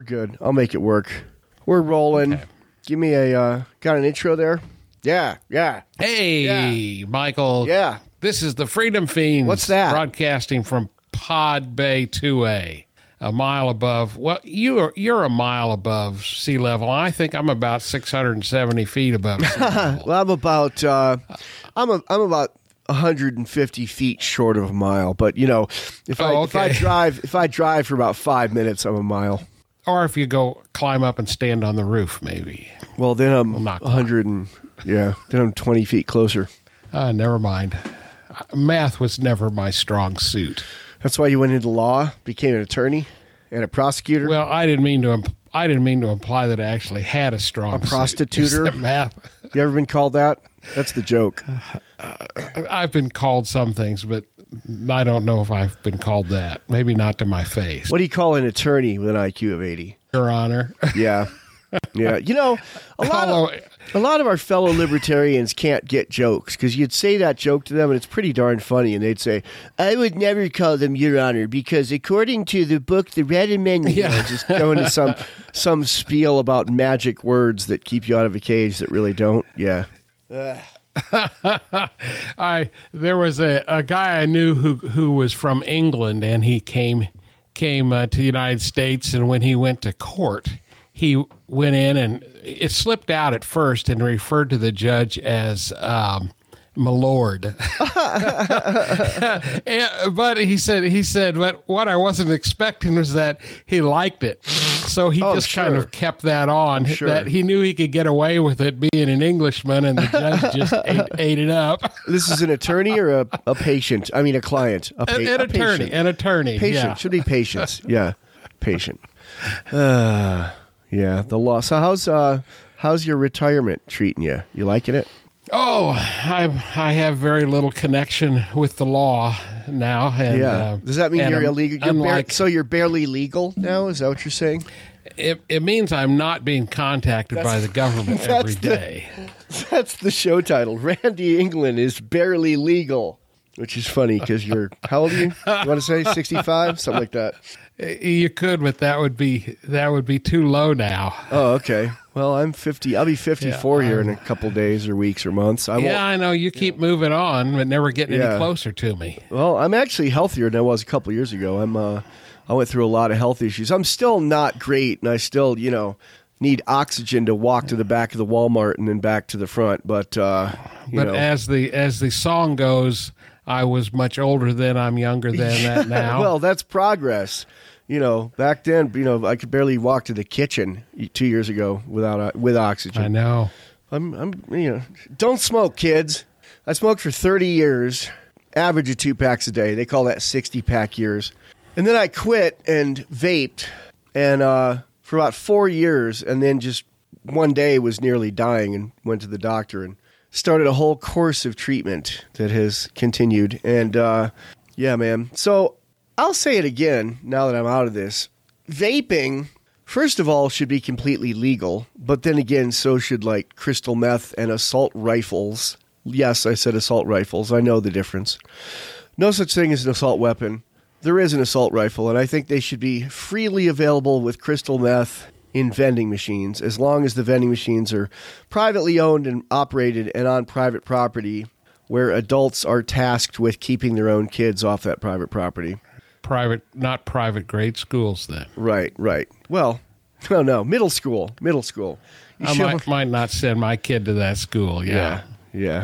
Good. I'll make it work. We're rolling. Okay. Give me a, got an intro there? Yeah. Hey, Michael. Yeah. This is the Freedom Fiends. What's that? Broadcasting from Pod Bay 2A, a mile above. Well, you're a mile above sea level. I think I'm about 670 feet above sea level. Well, I'm about 150 feet short of a mile, but if I drive for about 5 minutes, I'm a mile. Or if you go climb up and stand on the roof, maybe. Well, then I'm not 100 and then I'm 20 feet closer. Never mind. Math was never my strong suit. That's why you went into law, became an attorney and a prosecutor. Well, I didn't mean to imply that I actually had a strong prostituter? suit. Math. You ever been called that? That's the joke. I've been called some things, but I don't know if I've been called that. Maybe not to my face. What do you call an attorney with an IQ of 80? Your Honor. Yeah. Yeah. A lot of our fellow libertarians can't get jokes because you'd say that joke to them and it's pretty darn funny. And they'd say, I would never call them Your Honor because according to the book, The Red Amendment, just go into some spiel about magic words that keep you out of a cage that really don't. Yeah. There was a guy I knew who was from England, and he came to the United States, and when he went to court, he went in and it slipped out at first and referred to the judge as my lord. But he said, but what I wasn't expecting was that he liked it. So he kind of kept that on, that he knew he could get away with it being an Englishman, and the judge just ate it up. This is an attorney or a patient? I mean, a client. An attorney. Patient. Yeah. Should be patience. Yeah. Patient. Yeah. The law. So how's your retirement treating you? You liking it? Oh, I have very little connection with the law now. And, does that mean you're illegal? So you're barely legal now? Is that what you're saying? It means I'm not being contacted by the government every day. That's the show title. Randy England is barely legal, which is funny because you're, how old are you? You want to say 65? Something like that. You could, but that would be too low now. Oh, okay. Well, I'm 50. I'll be 54 here in a couple days or weeks or months. I know. You keep moving on, but never getting any closer to me. Well, I'm actually healthier than I was a couple years ago. I went through a lot of health issues. I'm still not great, and I still, need oxygen to walk to the back of the Walmart and then back to the front. But as the song goes, I was much older then. I'm younger than that now. Well, that's progress. Back then, I could barely walk to the kitchen 2 years ago with oxygen. I know. Don't smoke, kids. I smoked for 30 years, average of 2 packs a day. They call that 60-pack years. And then I quit and vaped, and for about 4 years, and then just one day was nearly dying and went to the doctor and started a whole course of treatment that has continued. And yeah, man. So I'll say it again now that I'm out of this. Vaping, first of all, should be completely legal, but then again, so should like crystal meth and assault rifles. Yes, I said assault rifles. I know the difference. No such thing as an assault weapon. There is an assault rifle, and I think they should be freely available with crystal meth in vending machines, as long as the vending machines are privately owned and operated and on private property where adults are tasked with keeping their own kids off that private property. Not private grade schools then. Right. Well, no, middle school. I might not send my kid to that school. Yeah. Yeah.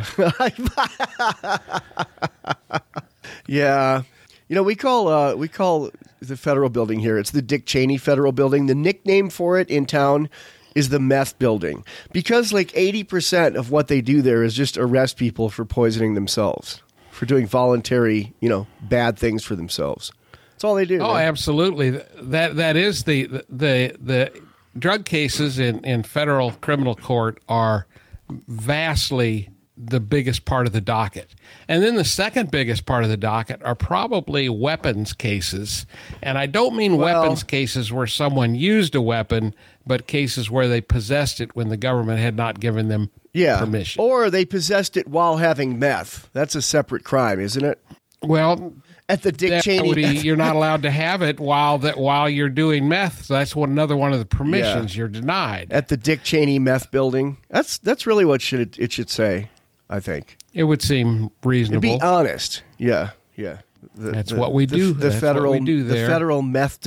We call the federal building here, it's the Dick Cheney Federal Building. The nickname for it in town is the meth building because like 80% of what they do there is just arrest people for poisoning themselves, for doing voluntary, bad things for themselves. That's all they do. Oh, man. Absolutely. That is the drug cases in federal criminal court are vastly the biggest part of the docket. And then the second biggest part of the docket are probably weapons cases. And I don't mean weapons cases where someone used a weapon, but cases where they possessed it when the government had not given them permission. Or they possessed it while having meth. That's a separate crime, isn't it? Well, At the Dick Cheney. You're not allowed to have it while you're doing meth. So that's another one of the permissions you're denied. At the Dick Cheney meth building. That's really what it should say, I think. It would seem reasonable. Be honest. Yeah. That's what we do. The federal what we do there. The federal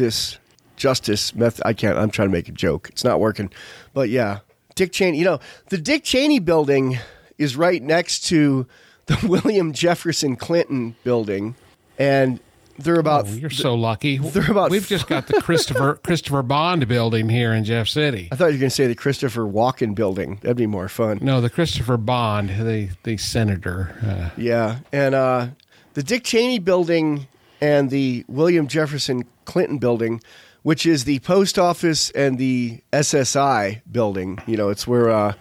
justice. I'm trying to make a joke. It's not working. But yeah, Dick Cheney. The Dick Cheney building is right next to the William Jefferson Clinton building. And they're about. Oh, you're so lucky. They're about. We've just got the Christopher Bond building here in Jeff City. I thought you were going to say the Christopher Walken building. That'd be more fun. No, the Christopher Bond, the senator. Yeah, and the Dick Cheney building and the William Jefferson Clinton building, which is the post office and the SSI building. It's where.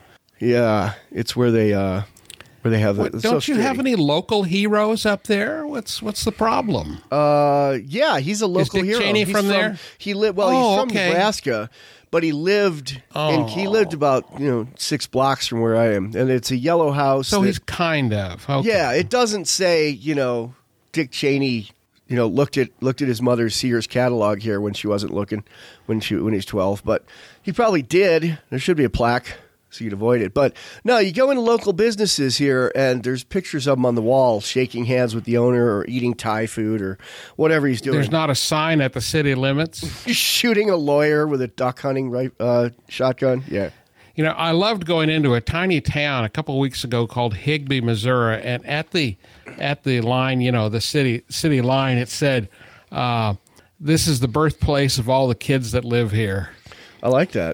It's where they. Where they have the don't you have any local heroes up there? What's the problem? Yeah, he's a local hero. Is Dick Cheney he's from there? He lived. Well, he's from Nebraska, but he lived. And he lived about 6 blocks from where I am, and it's a yellow house. So he's kind of. Okay. Yeah, it doesn't say Dick Cheney. Looked at his mother's Sears catalog here when she wasn't looking when he's 12, but he probably did. There should be a plaque. So you'd avoid it. But no, you go into local businesses here, and there's pictures of him on the wall shaking hands with the owner or eating Thai food or whatever he's doing. There's not a sign at the city limits. Shooting a lawyer with a duck hunting shotgun. Yeah. I loved going into a tiny town a couple of weeks ago called Higbee, Missouri, and at the line, the city line, it said, "This is the birthplace of all the kids that live here." I like that.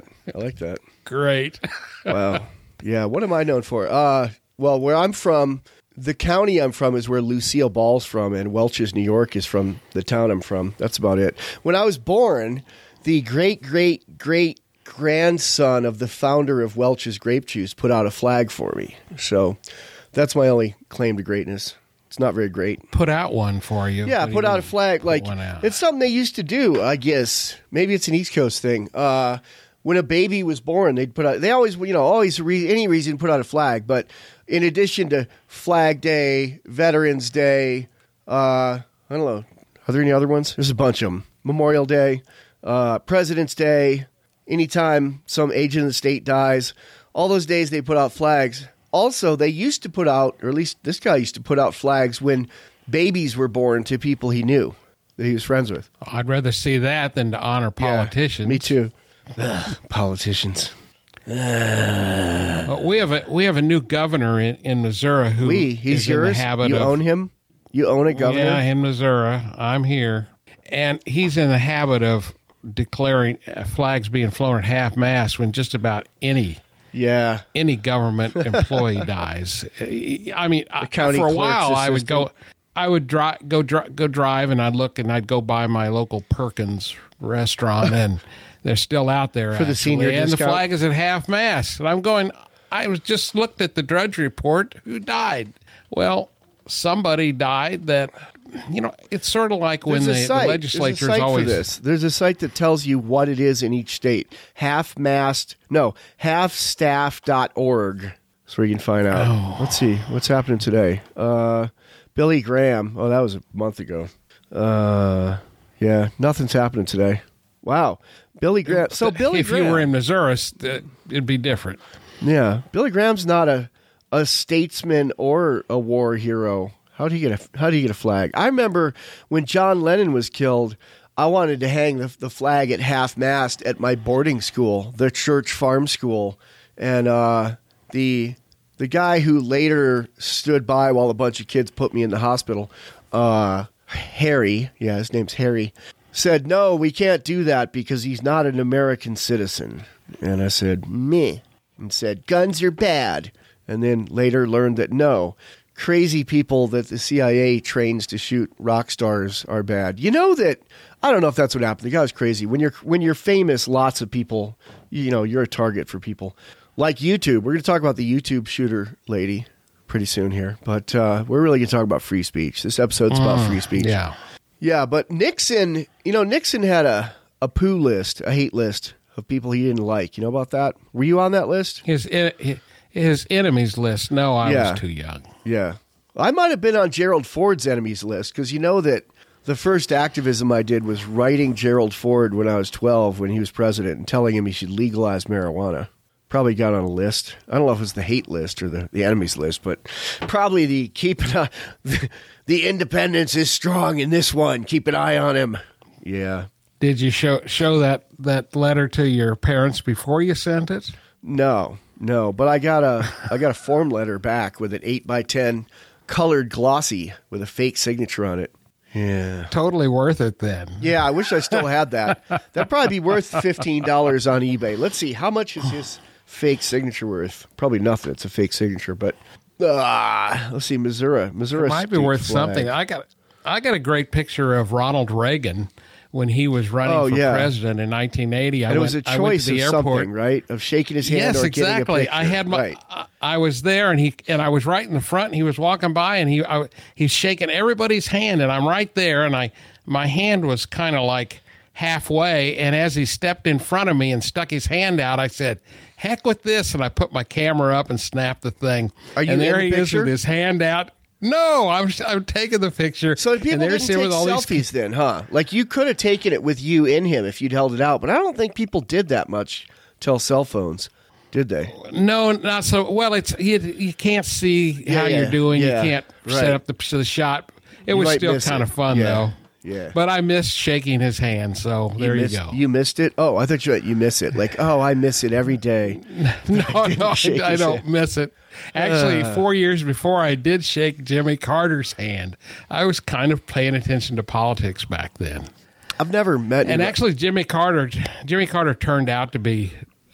Great. Wow. Yeah. What am I known for? Well, where I'm from, the county I'm from is where Lucille Ball's from, and Welch's, New York is from the town I'm from. That's about it. When I was born, the great-great-great-grandson of the founder of Welch's Grape Juice put out a flag for me. So that's my only claim to greatness. It's not very great. Put out one for you. Yeah, put out a flag. It's something they used to do, I guess. Maybe it's an East Coast thing. When a baby was born, they'd put out. They always, any reason put out a flag. But in addition to Flag Day, Veterans Day, I don't know, are there any other ones? There's a bunch of them. Memorial Day, President's Day. Anytime some agent of the state dies, all those days they put out flags. Also, they used to put out, or at least this guy used to put out flags when babies were born to people he knew that he was friends with. I'd rather see that than to honor politicians. Yeah, me too. Politicians. We have a new governor in Missouri who he's is yours. In the habit you of, own him. You own a governor. Yeah, in Missouri. I'm here, and he's in the habit of declaring flags being flown at half mast when just about any government employee dies. I mean, for a while I would go. I would go drive, and I'd look, and I'd go by my local Perkins restaurant, and they're still out there for the senior and discount. The flag is at half mast. And I'm going. I was just looked at the Drudge Report. Who died? Well, somebody died. That it's sort of like when the legislature is always. For this. There's a site that tells you what it is in each state. Halfstaff.org. That's where you can find out. Oh. Let's see what's happening today. Billy Graham. Oh, that was a month ago. Yeah, nothing's happening today. Wow. Billy Graham. So Billy if Graham. You were in Missouri, it'd be different. Yeah. Billy Graham's not a statesman or a war hero. How do you get a flag? I remember when John Lennon was killed, I wanted to hang the flag at half mast at my boarding school, the church farm school. And the guy who later stood by while a bunch of kids put me in the hospital, Harry, his name's Harry, said, "No, we can't do that because he's not an American citizen." And I said, "Meh," and said, "Guns are bad." And then later learned that no, crazy people that the CIA trains to shoot rock stars are bad. You know that, I don't know if that's what happened. The guy was crazy. When you're famous, lots of people, you're a target for people. Like YouTube. We're going to talk about the YouTube shooter lady pretty soon here. But we're really going to talk about free speech. This episode's about free speech. Yeah. Yeah, but Nixon, Nixon had a poo list, a hate list of people he didn't like. You know about that? Were you on that list? His enemies list. No, I was too young. Yeah. I might have been on Gerald Ford's enemies list because you know that The first activism I did was writing Gerald Ford when I was 12 when he was president and telling him he should legalize marijuana. Probably got on a list. I don't know if it's the hate list or the enemies list, but probably the the independence is strong in this one. Keep an eye on him. Yeah. Did you show that letter to your parents before you sent it? No, but I got a form letter back with an 8x10 colored glossy with a fake signature on it. Yeah. Totally worth it then. Yeah, I wish I still had that. That'd probably be worth $15 on eBay. Let's see, how much is his fake signature worth? Probably nothing. It's a fake signature, but let's see, Missouri. It might be worth something. I got a great picture of Ronald Reagan when he was running for president in 1980. And it was a choice of something, right? Of shaking his hand yes, or exactly. getting a picture. I was there, and I was right in the front. And he was walking by, and he's shaking everybody's hand, and I'm right there, and my hand was kind of like halfway. And as he stepped in front of me and stuck his hand out, I said, "Heck with this!" And I put my camera up and snapped the thing. Are you and there in the he is picture? with his hand out. No, I'm taking the picture. So people didn't take selfies then, huh? Like you could have taken it with you in him if you'd held it out, but I don't think people did that much till cell phones, did they? No, not so. Well, it's you can't see how you're doing. Yeah, you can't set up the shot. It was still kind of fun though. Yeah. But I missed shaking his hand, so there you go. You missed it? Oh, I thought you miss it. Like, oh, I miss it every day. No, I don't miss it. Actually, 4 years before I did shake Jimmy Carter's hand, I was kind of paying attention to politics back then. I've never met And actually, Jimmy Carter turned out to be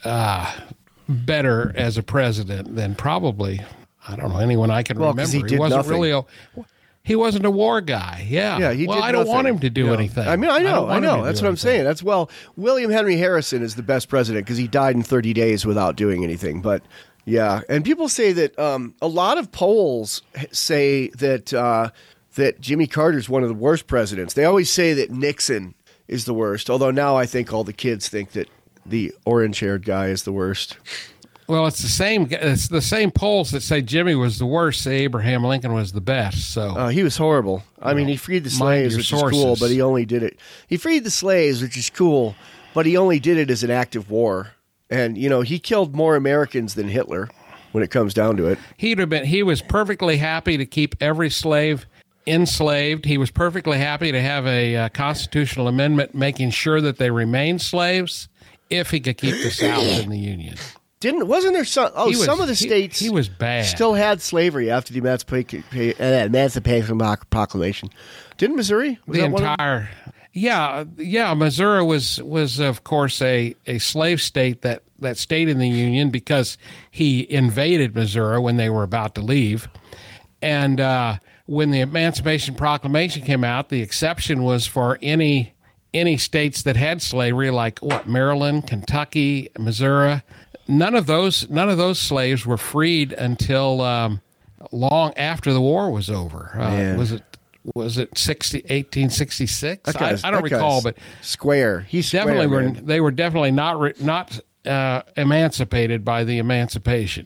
better as a president than probably, I don't know, anyone I can remember. He wasn't nothing. He wasn't a war guy. Yeah. Yeah, he did I don't want him to do anything. I mean, I know. That's what I'm saying. William Henry Harrison is the best president because he died in 30 days without doing anything. But yeah, and people say that a lot of polls say that Jimmy Carter's one of the worst presidents. They always say that Nixon is the worst, although now I think all the kids think that the orange-haired guy is the worst. Well, it's the same. It's the same polls that say Jimmy was the worst, say Abraham Lincoln was the best. So he was horrible. I mean, he freed the slaves, which is cool, but he only did it. He freed the slaves, which is cool, but he only did it as an act of war. And he killed more Americans than Hitler. When it comes down to it, he was perfectly happy to keep every slave enslaved. He was perfectly happy to have a constitutional amendment making sure that they remained slaves if he could keep the South in the Union. Wasn't there some? Oh, some of the states he was bad. Still had slavery after the Emancipation Proclamation. Didn't Missouri? Yeah. Missouri was of course a slave state that stayed in the Union because he invaded Missouri when they were about to leave, and when the Emancipation Proclamation came out, the exception was for any states that had slavery, like Maryland, Kentucky, Missouri. None of those slaves were freed until long after the war was over. Was it 1866? I don't recall, but square. He's definitely square, they were definitely not emancipated by the Emancipation.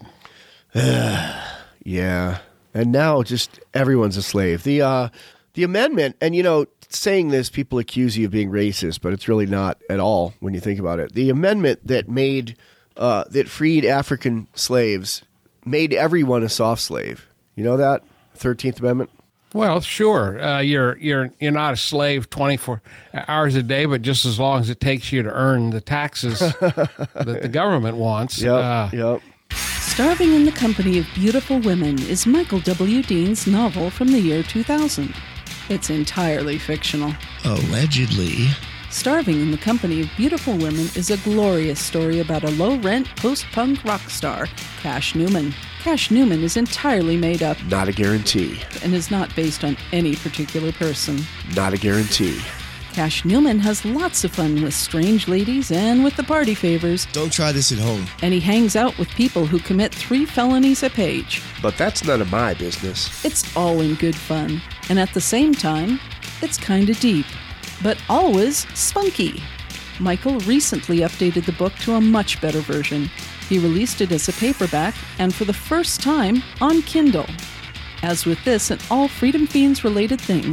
Yeah, and now just everyone's a slave. The amendment, and saying this, people accuse you of being racist, but it's really not at all when you think about it. The amendment that made that freed African slaves made everyone a soft slave. You know that 13th Amendment? Well, sure. You're not a slave 24 hours a day, but just as long as it takes you to earn the taxes that the government wants. Yep. Starving in the Company of Beautiful Women is Michael W. Dean's novel from the year 2000. It's entirely fictional. Allegedly. Starving in the Company of Beautiful Women is a glorious story about a low-rent post-punk rock star, Cash Newman. Cash Newman is entirely made up. Not a guarantee. And is not based on any particular person. Not a guarantee. Cash Newman has lots of fun with strange ladies and with the party favors. Don't try this at home. And he hangs out with people who commit 3 felonies a page. But that's none of my business. It's all in good fun. And at the same time, it's kinda deep. But always spunky. Michael recently updated the book to a much better version. He released it as a paperback and for the first time on Kindle. As with this and all Freedom Fiends related things,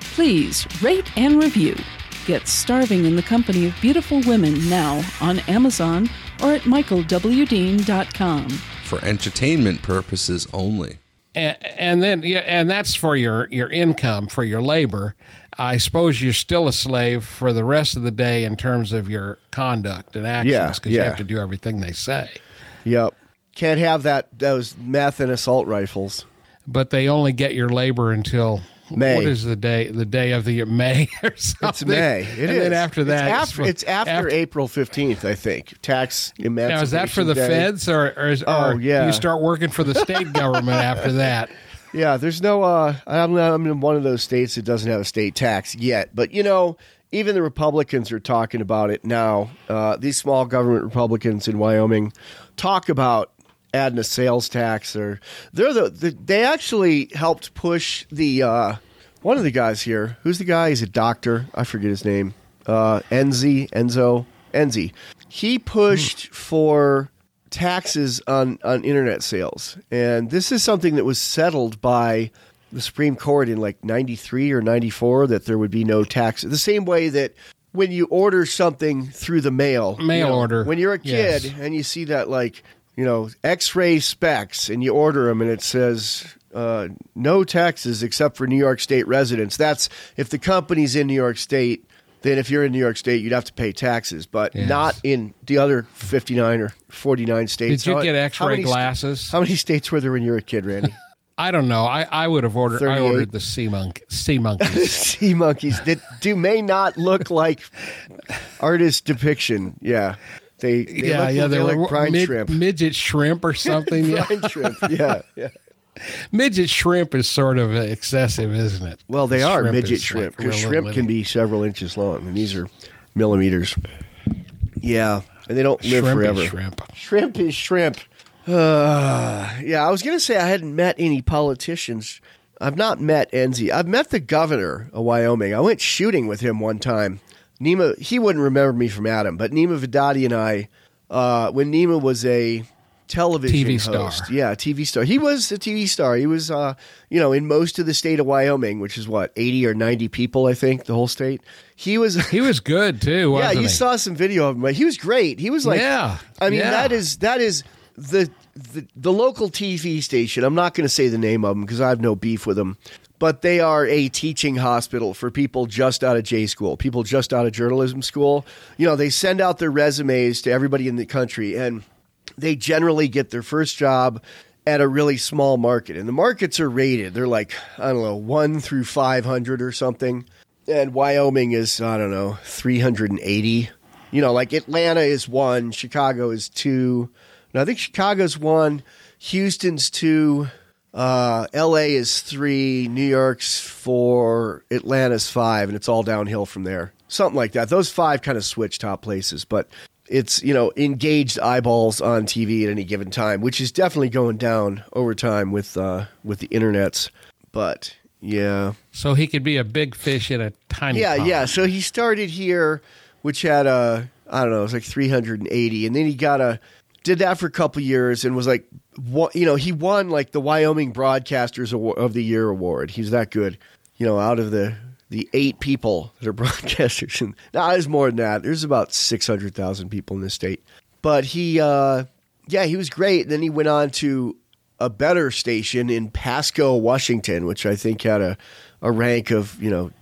Please rate and review. Get Starving in the Company of Beautiful Women now on Amazon or at michaelwdean.com. For entertainment purposes only. And then, yeah, and that's for your income, for your labor. I suppose you're still a slave for the rest of the day in terms of your conduct and actions, because you have to do everything they say. Yep. Can't have those meth and assault rifles. But they only get your labor until May. What is the day? The day of the year, May or something? It's May. It and is. then after that, it's after April 15th, I think. Tax emancipation. Now, is that for the day. feds, or do you start working for the state government after that? Yeah, there's no. I'm in one of those states that doesn't have a state tax yet, but even the Republicans are talking about it now. These small government Republicans in Wyoming talk about adding a sales tax, or they actually helped push the one of the guys here. Who's the guy? He's a doctor. I forget his name. Enzo. He pushed for taxes on internet sales, and this is something that was settled by the Supreme Court in like 93 or 94, that there would be no tax. The same way that when you order something through the mail order, when you're a kid, yes, and you see that X-ray specs, and you order them, and it says no taxes except for New York State residents. That's if the company's in New York State. Then if you're in New York State, you'd have to pay taxes, but not in the other 59 or 49 states. Did you get X-ray glasses? How many states were there when you were a kid, Randy? I don't know. I would have ordered. 38? I ordered the sea monkeys. Sea monkeys that may not look like artist depiction. Yeah, they look like brine shrimp, midget shrimp or something. Brine shrimp. Yeah. Midget shrimp is sort of excessive, isn't it? Well, they are Shrimp midget is shrimp, like because real shrimp little. can be several inches long, and these are millimeters. Yeah, and they don't live Shrimp forever. is shrimp. Shrimp is shrimp. Yeah, I was going to say I hadn't met any politicians. I've not met Enzi. I've met the governor of Wyoming. I went shooting with him one time. Nima, he wouldn't remember me from Adam, but Nima Vidadi and I, when Nima was a television TV host. star. Yeah, TV star. He was a TV star. He was, in most of the state of Wyoming, which is 80 or 90 people, I think, the whole state. He was good too, wasn't he? you saw some video of him. But he was great. He was like, that is the local TV station. I'm not going to say the name of them because I have no beef with them. But they are a teaching hospital for people just out of J school, people just out of journalism school. They send out their resumes to everybody in the country, and they generally get their first job at a really small market. And the markets are rated. They're like, 1 through 500 or something. And Wyoming is, 380. Like Atlanta is 1, Chicago is 2. No, I think Chicago's 1, Houston's 2, LA is 3, New York's 4, Atlanta's 5, and it's all downhill from there. Something like that. Those 5 kind of switch top places, but it's, engaged eyeballs on TV at any given time, which is definitely going down over time with the internets. But yeah. So he could be a big fish in a tiny pond. Yeah. So he started here, which had it was like 380, and then he did that for a couple years and was like, he won like the Wyoming Broadcasters of the Year award. He's that good, out of the 8 people that are broadcasters. And now there's more than that. There's about 600,000 people in this state. But he was great. And then he went on to a better station in Pasco, Washington, which I think had a rank of,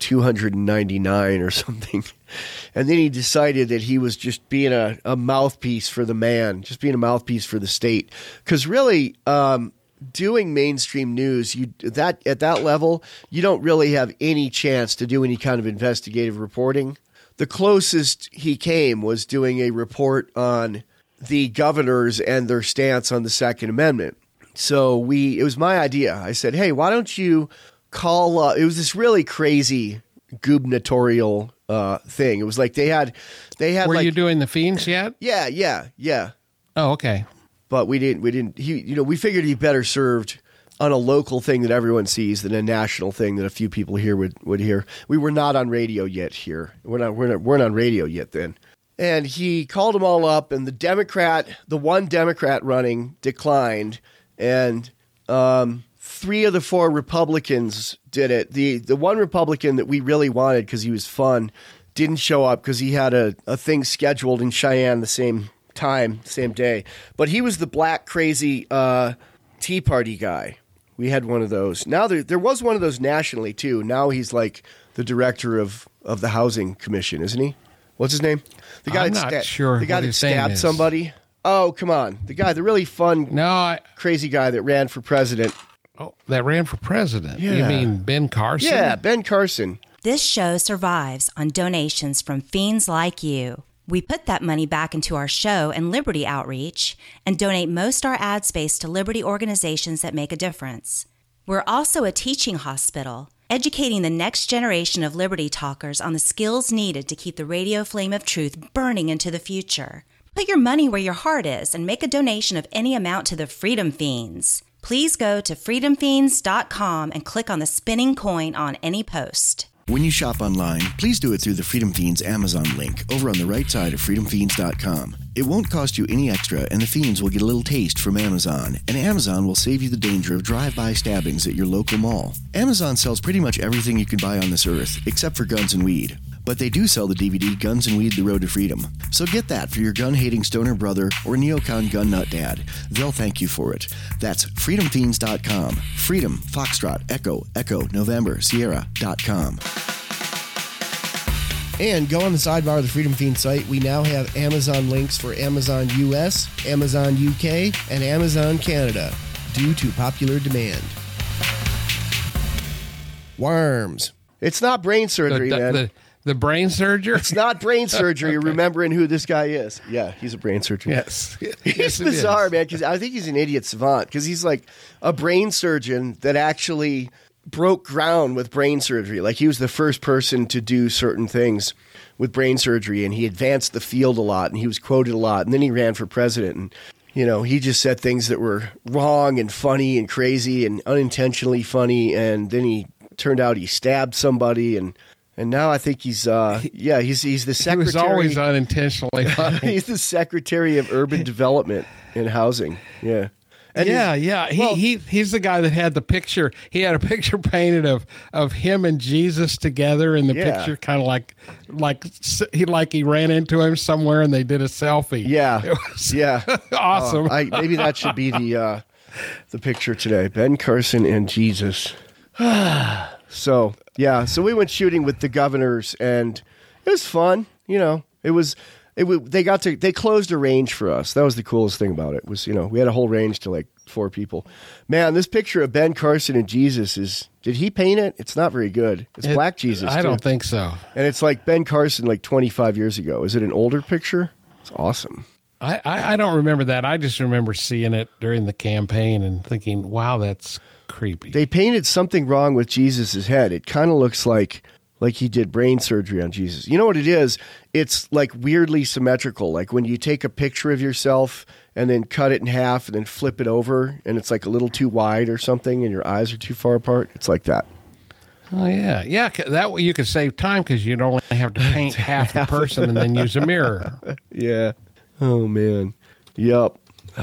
299 or something. And then he decided that he was just being a mouthpiece for the man, just being a mouthpiece for the state. Because really, doing mainstream news, at that level, you don't really have any chance to do any kind of investigative reporting. The closest he came was doing a report on the governors and their stance on the Second Amendment. So it was my idea. I said, hey, why don't you call it was this really crazy gubernatorial thing. It was like they had Were like, you doing the Fiends yet? Yeah. Oh, okay. But we didn't we figured he'd better served on a local thing that everyone sees than a national thing that a few people here would hear. We were not on radio yet here. We're not on radio yet then. And he called them all up, and the one Democrat running declined, and 3 of the 4 Republicans did it. The one Republican that we really wanted because he was fun didn't show up because he had a thing scheduled in Cheyenne the same day. But he was the black crazy Tea Party guy. We had one of those. Now there was one of those nationally too. Now he's like the director of the Housing Commission, isn't he? What's his name? The guy I'm not sure The guy what that his name stabbed is. somebody. Oh, come on. The really fun, crazy guy that ran for president. That ran for president. Yeah. You mean Ben Carson? Yeah, Ben Carson. This show survives on donations from fiends like you. We put that money back into our show and Liberty outreach and donate most our ad space to Liberty organizations that make a difference. We're also a teaching hospital, educating the next generation of Liberty talkers on the skills needed to keep the radio flame of truth burning into the future. Put your money where your heart is and make a donation of any amount to the Freedom Fiends. Please go to freedomfiends.com and click on the spinning coin on any post. When you shop online, please do it through the Freedom Fiends Amazon link over on the right side of freedomfiends.com. It won't cost you any extra, and the Fiends will get a little taste from Amazon, and Amazon will save you the danger of drive-by stabbings at your local mall. Amazon sells pretty much everything you can buy on this earth, except for guns and weed. But they do sell the DVD Guns and Weed: The Road to Freedom. So get that for your gun-hating stoner brother or neocon gun nut dad. They'll thank you for it. That's freedomfiends.com. Freedom, Foxtrot, Echo, November, Sierra.com. And go on the sidebar of the Freedom Fiend site. We now have Amazon links for Amazon US, Amazon UK, and Amazon Canada due to popular demand. Worms. It's not brain surgery, man. The brain surgery? It's not brain surgery. Okay. Remembering who this guy is. Yeah, he's a brain surgeon. Yes. He's bizarre, man, because I think he's an idiot savant because he's like a brain surgeon that actually broke ground with brain surgery. Like he was the first person to do certain things with brain surgery, and he advanced the field a lot, and he was quoted a lot, and then he ran for president, and he just said things that were wrong and funny and crazy and unintentionally funny, and then he turned out he stabbed somebody, and now I think he's he's the secretary. He was always unintentionally funny. He's the Secretary of Urban Development and Housing. Yeah. And he's the guy that had the picture. He had a picture painted of him and Jesus together in the picture, kind of like he ran into him somewhere and they did a selfie. Yeah, it was awesome. Maybe that should be the picture today. Ben Carson and Jesus. So we went shooting with the governors, and it was fun. They closed a range for us. That was the coolest thing about it. Was we had a whole range to like 4 people. Man, this picture of Ben Carson and Jesus did he paint it? It's not very good. It's black Jesus. I don't think so. And it's like Ben Carson like 25 years ago. Is it an older picture? It's awesome. I don't remember that. I just remember seeing it during the campaign and thinking, wow, that's creepy. They painted something wrong with Jesus' head. It kind of looks like he did brain surgery on Jesus. You know what it is? It's like weirdly symmetrical. Like when you take a picture of yourself and then cut it in half and then flip it over, and it's like a little too wide or something and your eyes are too far apart. It's like that. Oh, yeah. Yeah, that way you could save time because you'd only have to paint half the person and then use a mirror. Yeah. Oh, man. Yup.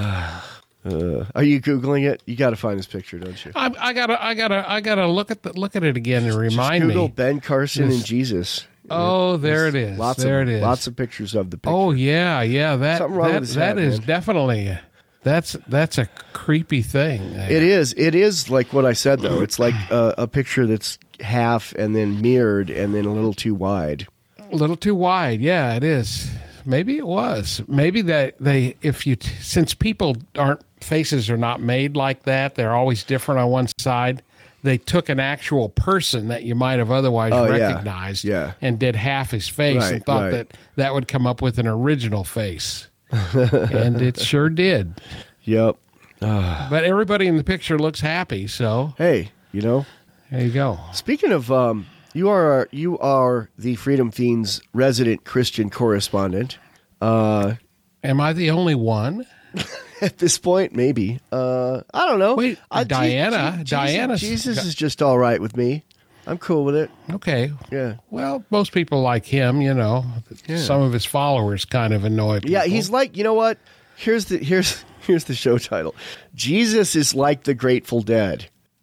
Are you Googling it? You got to find this picture, don't you? I gotta look at it again and remind me. Google Ben Carson and Jesus. Oh, there it is. Lots of pictures of the picture. Oh yeah. Something wrong with his head, is man. Definitely that's a creepy thing. It is like what I said though. It's like a picture that's half and then mirrored and then a little too wide. A little too wide. Yeah, it is. Maybe it was. Maybe that since faces are not made like that, they're always different on one side. They took an actual person that you might have otherwise recognized and did half his face and thought that would come up with an original face. And it sure did. Yep. But everybody in the picture looks happy, so. Hey, there you go. Speaking of, you are the Freedom Fiends resident Christian correspondent. Am I the only one? At this point, maybe. I don't know. Wait, Diana. Jesus is just all right with me. I'm cool with it. Okay. Yeah. Well, most people like him, Some of his followers kind of annoy people. Yeah, he's like, you know what? Here's the show title. Jesus is like the Grateful Dead.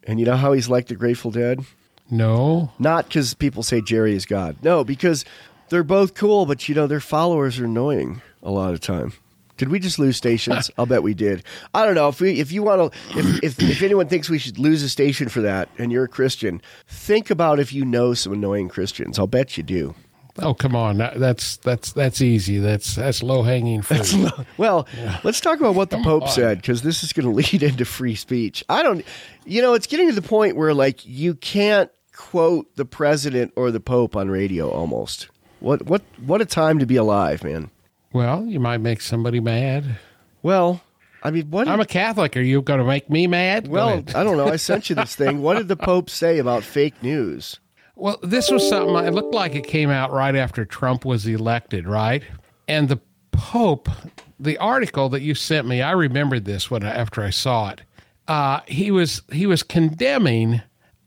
And you know how he's like the Grateful Dead? No. Not because people say Jerry is God. No, because they're both cool, but their followers are annoying a lot of time. Did we just lose stations? I'll bet we did. I don't know if you want to. If anyone thinks we should lose a station for that, and you're a Christian, think about if you know some annoying Christians. I'll bet you do. Oh, come on. That's easy. That's low-hanging fruit. Let's talk about what the Pope said, because this is going to lead into free speech. It's getting to the point where, like, you can't quote the president or the Pope on radio almost. What a time to be alive, man. Well, you might make somebody mad. Well, I mean, I'm a Catholic. Are you going to make me mad? Well, I don't know. I sent you this thing. What did the Pope say about fake news? Well, this was something, it looked like it came out right after Trump was elected, right? And the Pope, the article that you sent me, I remembered this after I saw it. He was condemning,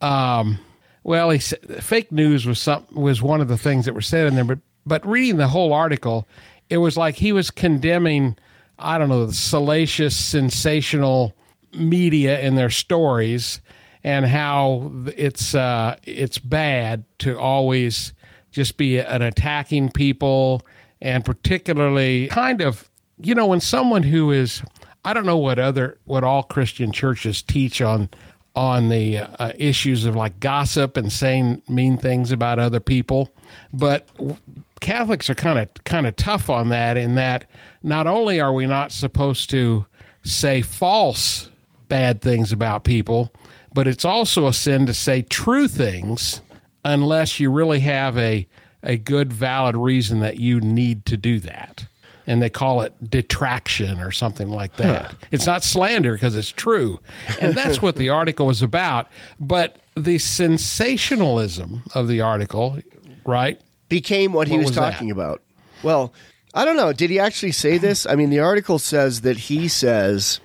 he said, fake news was one of the things that were said in there, but reading the whole article, it was like he was condemning, I don't know, the salacious, sensational media in their stories, and how it's bad to always just be an attacking people, and particularly kind of, when someone who is, I don't know what all Christian churches teach on the issues of like gossip and saying mean things about other people, but Catholics are kind of tough on that, in that not only are we not supposed to say false bad things about people, but it's also a sin to say true things unless you really have a good, valid reason that you need to do that. And they call it detraction or something like that. It's not slander because it's true. And that's what the article was about. But the sensationalism of the article, right, became what he was talking about. Well, I don't know. Did he actually say this? I mean, the article says that he says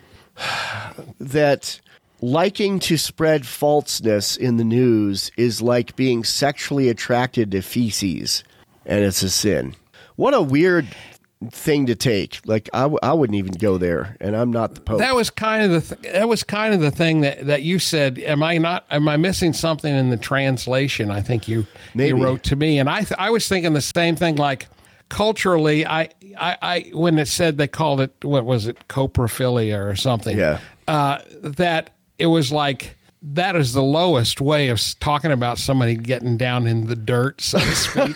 that liking to spread falseness in the news is like being sexually attracted to feces, and it's a sin. What a weird thing to take. Like, I wouldn't even go there, and I'm not the Pope. That was kind of the thing that you said. Am I missing something in the translation? I think you wrote to me, and I was thinking the same thing. Like, culturally, I when it said, they called it, what was it, coprophilia or something? Yeah. That it was like, that is the lowest way of talking about somebody getting down in the dirt, so to speak.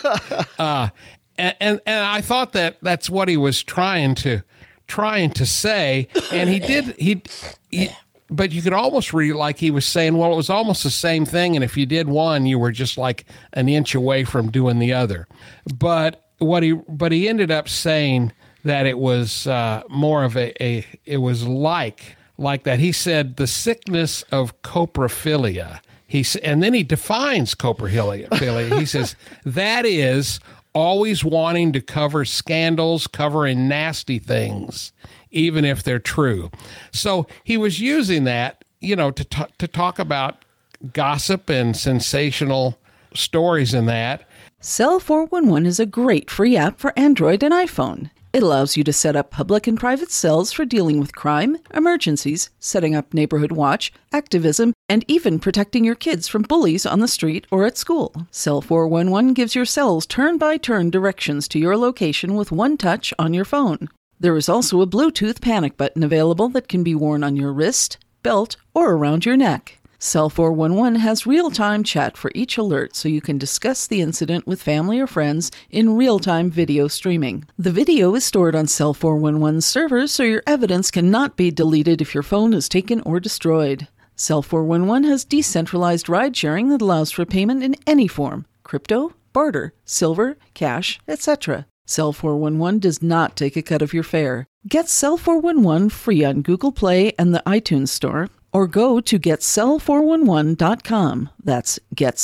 And I thought that's what he was trying to say, and he did. But you could almost read it like he was saying, well, it was almost the same thing, and if you did one, you were just like an inch away from doing the other. But he ended up saying that it was more of it was like that. He said the sickness of coprophilia. And then he defines coprophilia. He says that is always wanting to cover scandals, covering nasty things, even if they're true. So he was using that, to talk about gossip and sensational stories in that. Cell 411 is a great free app for Android and iPhone. It allows you to set up public and private cells for dealing with crime, emergencies, setting up neighborhood watch, activism, and even protecting your kids from bullies on the street or at school. Cell 411 gives your cells turn-by-turn directions to your location with one touch on your phone. There is also a Bluetooth panic button available that can be worn on your wrist, belt, or around your neck. Cell 411 has real-time chat for each alert, so you can discuss the incident with family or friends in real-time video streaming. The video is stored on Cell 411's servers, so your evidence cannot be deleted if your phone is taken or destroyed. Cell 411 has decentralized ride-sharing that allows for payment in any form: crypto, barter, silver, cash, etc. Cell 411 does not take a cut of your fare. Get Cell 411 free on Google Play and the iTunes Store, or go to getcell411.com. That's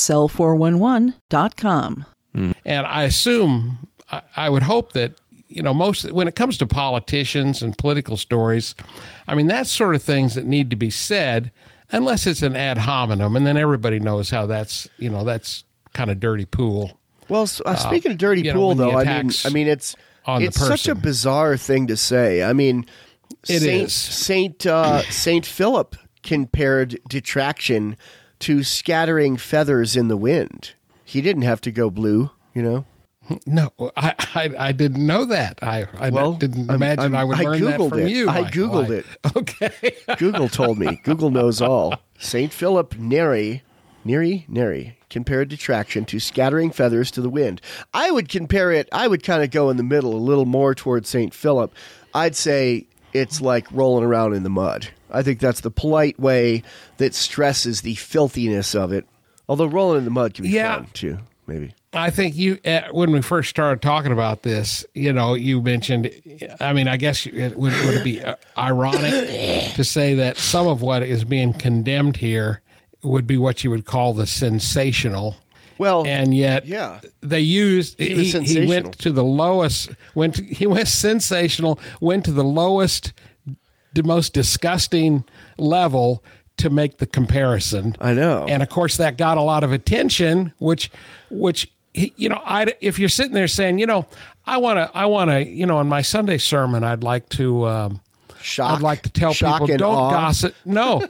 getcell411.com. And I assume, I would hope that, most, when it comes to politicians and political stories, I mean, that's sort of things that need to be said, unless it's an ad hominem, and then everybody knows how that's kind of dirty pool. Well, speaking of dirty pool, though, I mean, it's such a bizarre thing to say. I mean, Saint Philip compared detraction to scattering feathers in the wind. He didn't have to go blue, you know. No, I didn't know that. I didn't imagine I would learn that from you. I Googled it. Okay. Google told me. Google knows all. St. Philip Neri compared detraction to scattering feathers to the wind. I would compare it, I would kind of go in the middle a little more towards St. Philip. I'd say it's like rolling around in the mud. I think that's the polite way that stresses the filthiness of it. Although rolling in the mud can be fun, too, maybe. I think when we first started talking about this, you know, you mentioned, I mean, I guess would it be ironic to say that some of what is being condemned here would be what you would call the sensational. Well, and yet they used, he went to the lowest, he went sensational, went to the lowest, the most disgusting level to make the comparison. I know. And of course that got a lot of attention, which, you know, if you're sitting there saying, you know, I want to, you know, in my Sunday sermon, I'd like to tell people, don't gossip. No,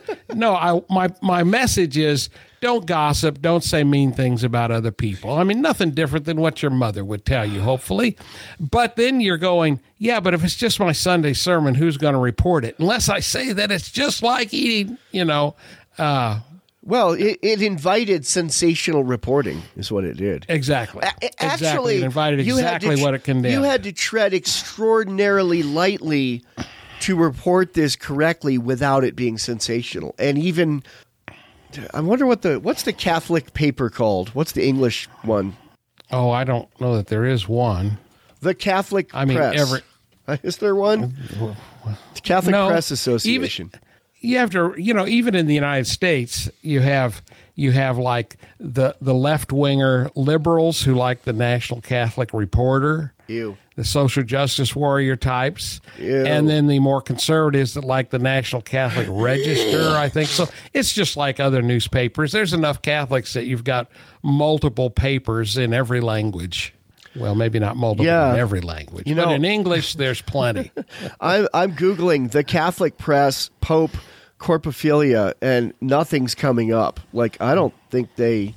my message is don't gossip. Don't say mean things about other people. I mean, nothing different than what your mother would tell you, hopefully. But then you're going, yeah, but if it's just my Sunday sermon, who's going to report it? Unless I say that it's just like eating, you know, well, it invited sensational reporting, is what it did. Exactly. Actually, it invited exactly what it condemned. You had to tread extraordinarily lightly to report this correctly without it being sensational. And even, I wonder what's the Catholic paper called? What's the English one? Oh, I don't know that there is one. The Catholic Press. Is there one? The Catholic Press Association. You have to, you know, even in the United States, you have like the left-winger liberals who like the National Catholic Reporter, the social justice warrior types, Ew. and then the more conservatives that like the National Catholic Register, I think. So it's just like other newspapers. There's enough Catholics that you've got multiple papers in every language. Well, maybe not multiple in every language, but in English, there's plenty. I'm Googling the Catholic Press Pope Corpophilia, and nothing's coming up. Like, I don't think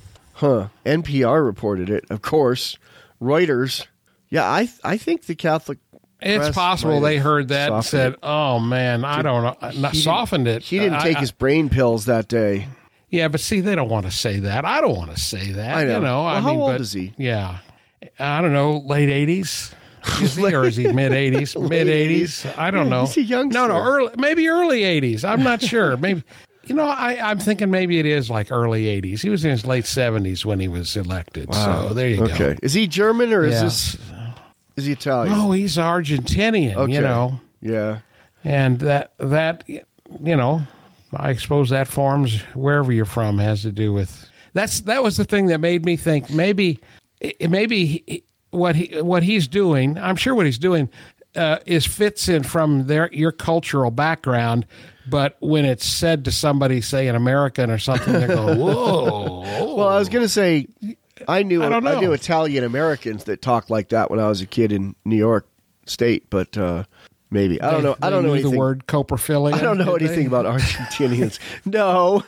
NPR reported it, of course. Reuters. Yeah, I think the Catholic Press. It's possible they heard that and said, oh, man, I don't know. Softened it. He didn't take his brain pills that day. Yeah, but see, they don't want to say that. I don't want to say that. I know. You know, well, how old is he? Yeah. I don't know, late 80s? Is he, or is he mid-80s? Mid-80s? I don't know. He's a youngster. No, maybe early 80s. I'm not sure. Maybe, you know, I'm thinking maybe it is like early 80s. He was in his late 70s when he was elected. Wow. So there you go. Okay. Is he German or is he Italian? No, he's Argentinian, you know. Yeah. And that, you know, I suppose that forms wherever you're from has to do with, that was the thing that made me think maybe what he's doing, I'm sure what he's doing fits in from your cultural background, but when it's said to somebody, say an American or something, they go, whoa. Well, I was going to say, I knew Italian Americans that talked like that when I was a kid in New York State, but maybe I don't know. I don't know anything. The word coprophilian. I don't know anything about Argentinians. No.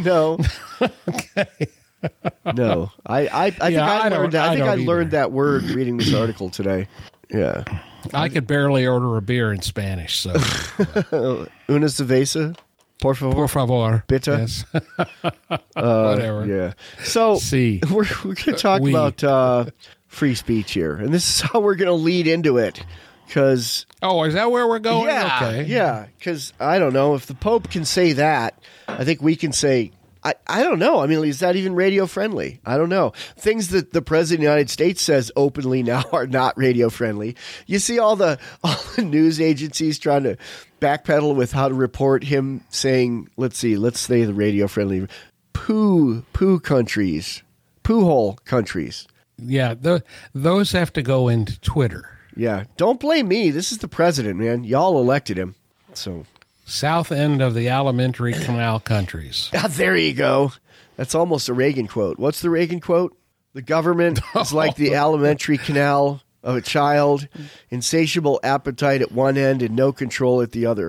Okay. No, I think I learned that. I think I learned that word reading this article today. Yeah, I could barely order a beer in Spanish. So, una cerveza, por favor, bitter. Yes. Whatever. Yeah. So we're going to talk about free speech here, and this is how we're going to lead into it. Because is that where we're going? Yeah, okay. Yeah. Because I don't know if the Pope can say that. I think we can say. I don't know. I mean, is that even radio friendly? I don't know. Things that the President of the United States says openly now are not radio friendly. You see all the news agencies trying to backpedal with how to report him saying, let's say the radio friendly poo countries, poo hole countries. Yeah, those have to go into Twitter. Yeah, don't blame me. This is the president, man. Y'all elected him, so. South end of the alimentary canal countries. There you go. That's almost a Reagan quote. What's the Reagan quote? The government is like the alimentary canal of a child, insatiable appetite at one end and no control at the other.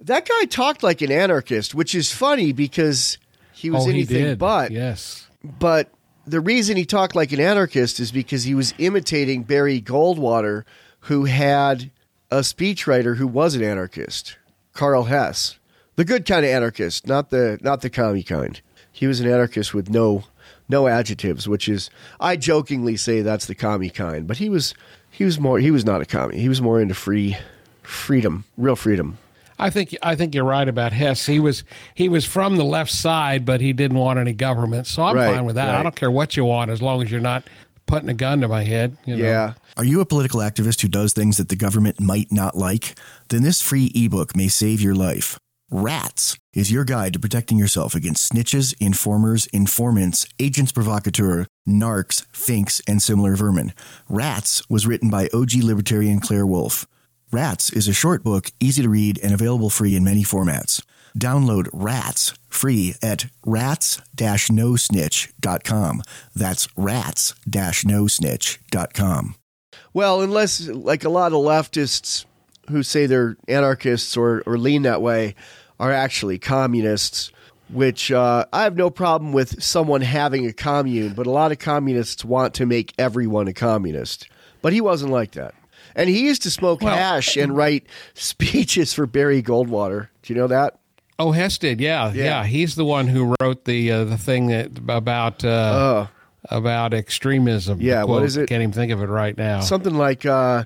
that guy talked like an anarchist, which is funny because he was anything did. but. Yes. But the reason he talked like an anarchist is because he was imitating Barry Goldwater, who had a speechwriter who was an anarchist, Karl Hess. The good kind of anarchist, not the commie kind. He was an anarchist with no adjectives, which is, I jokingly say that's the commie kind, but he was not a commie. He was more into freedom, real freedom. I think you're right about Hess. He was from the left side, but he didn't want any government. So I'm Right, fine with that. right. I don't care what you want as long as you're not putting a gun to my head. You know? Yeah. Are you a political activist who does things that the government might not like? Then this free ebook may save your life. Rats is your guide to protecting yourself against snitches, informers, informants, agents provocateur, narcs, finks, and similar vermin. Rats was written by OG libertarian Claire Wolfe. Rats is a short book, easy to read, and available free in many formats. Download Rats free at rats-nosnitch.com. That's rats-nosnitch.com. Well, unless like a lot of leftists who say they're anarchists or lean that way are actually communists, which I have no problem with someone having a commune, but a lot of communists want to make everyone a communist. But he wasn't like that. And he used to smoke hash and write speeches for Barry Goldwater. Do you know that? Oh, Hess did. Yeah. He's the one who wrote the thing about extremism. Yeah, Quote, what is it? Can't even think of it right now. Something like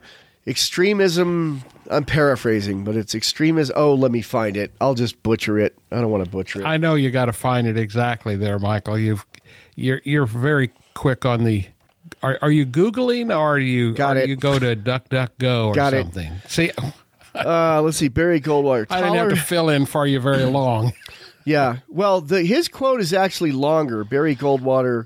extremism. I'm paraphrasing, but it's extremism. Oh, let me find it. I'll just butcher it. I don't want to butcher it. I know you got to find it exactly there, Michael. You're very quick on the. Are you Googling or you go to DuckDuckGo or Got it. something? See, Let's see. Barry Goldwater. I didn't have to fill in for you very long. Yeah. Well, his quote is actually longer. Barry Goldwater.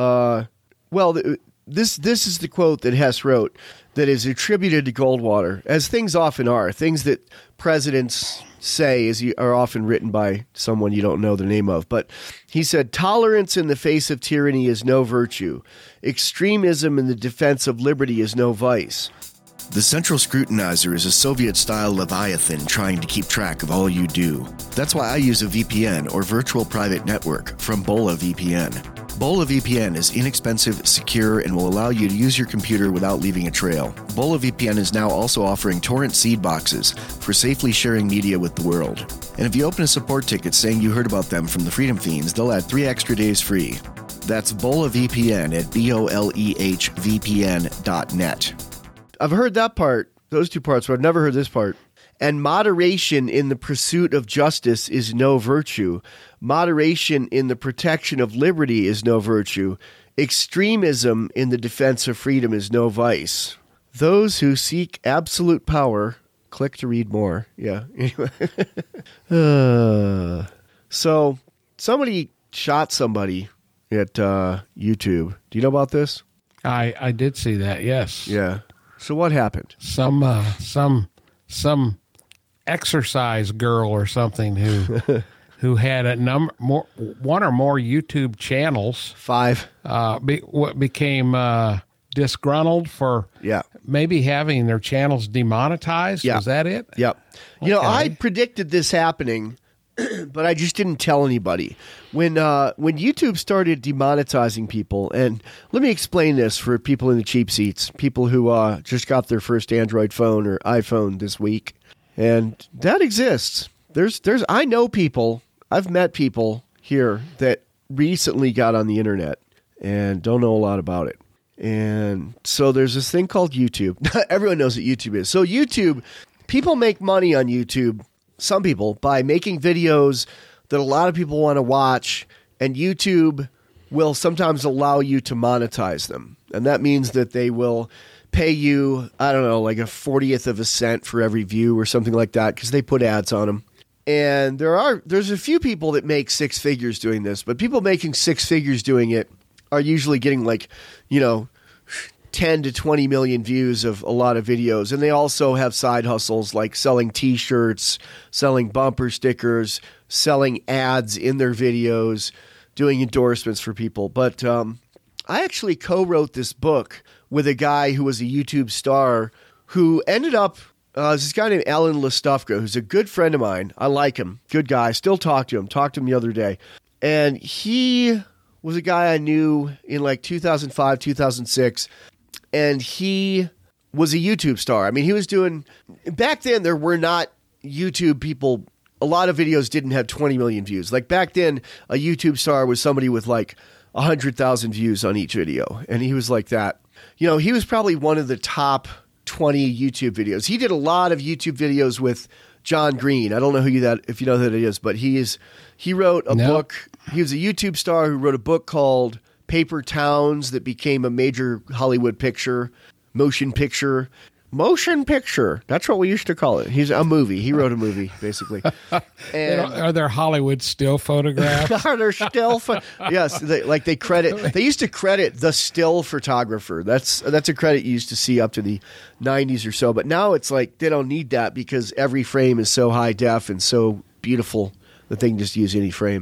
This is the quote that Hess wrote that is attributed to Goldwater, as things often are. Things that presidents say are often written by someone you don't know the name of. But he said, "Tolerance in the face of tyranny is no virtue. Extremism in the defense of liberty is no vice." The Central Scrutinizer is a Soviet-style Leviathan trying to keep track of all you do. That's why I use a VPN, or virtual private network, from Bola VPN. Bola VPN is inexpensive, secure, and will allow you to use your computer without leaving a trail. Bola VPN is now also offering torrent seed boxes for safely sharing media with the world. And if you open a support ticket saying you heard about them from the Freedom Fiends, they'll add 3 extra days free. That's Bola VPN at BOLEHVPN.net. I've heard that part, those two parts, but I've never heard this part. And moderation in the pursuit of justice is no virtue. Moderation in the protection of liberty is no virtue. Extremism in the defense of freedom is no vice. Those who seek absolute power, click to read more. Yeah. Anyway. So somebody shot somebody at YouTube. Do you know about this? I did see that. Yes. Yeah. So what happened? Some exercise girl or something who had one or more YouTube channels. 5. Became disgruntled for Yeah. maybe having their channels demonetized. Yeah. Was that it? Yep. You know, Okay. I predicted this happening, but I just didn't tell anybody. When YouTube started demonetizing people, and let me explain this for people in the cheap seats, people who just got their first Android phone or iPhone this week, and that exists. I know people, I've met people here that recently got on the internet and don't know a lot about it. And so there's this thing called YouTube. Everyone knows what YouTube is. So YouTube, people make money on YouTube, some people, by making videos that a lot of people want to watch, and YouTube will sometimes allow you to monetize them. And that means that they will pay you, I don't know, like a 40th of a cent for every view or something like that, because they put ads on them. And there's a few people that make 6 figures doing this, but people making 6 figures doing it are usually getting 10 to 20 million views of a lot of videos. And they also have side hustles like selling t-shirts, selling bumper stickers, selling ads in their videos, doing endorsements for people. But I actually co-wrote this book with a guy who was a YouTube star who ended up There's this guy named Alan Listufka, who's a good friend of mine. I like him. Good guy. Still talk to him. Talked to him the other day. And he was a guy I knew in like 2005, 2006. And he was a YouTube star. I mean, he was doing... Back then, there were not YouTube people... A lot of videos didn't have 20 million views. Like back then, a YouTube star was somebody with like 100,000 views on each video. And he was like that. You know, he was probably one of the top 20 YouTube videos. He did a lot of YouTube videos with John Green. I don't know if you know who that is, but he wrote a book. He was a YouTube star who wrote a book called Paper Towns that became a major Hollywood motion picture. That's what we used to call it. He's a movie. He wrote a movie, basically. And are there Hollywood still photographs? Are there still? Yes, they used to credit the still photographer. That's a credit you used to see up to the 90s or so. But now it's like they don't need that because every frame is so high def and so beautiful that they can just use any frame.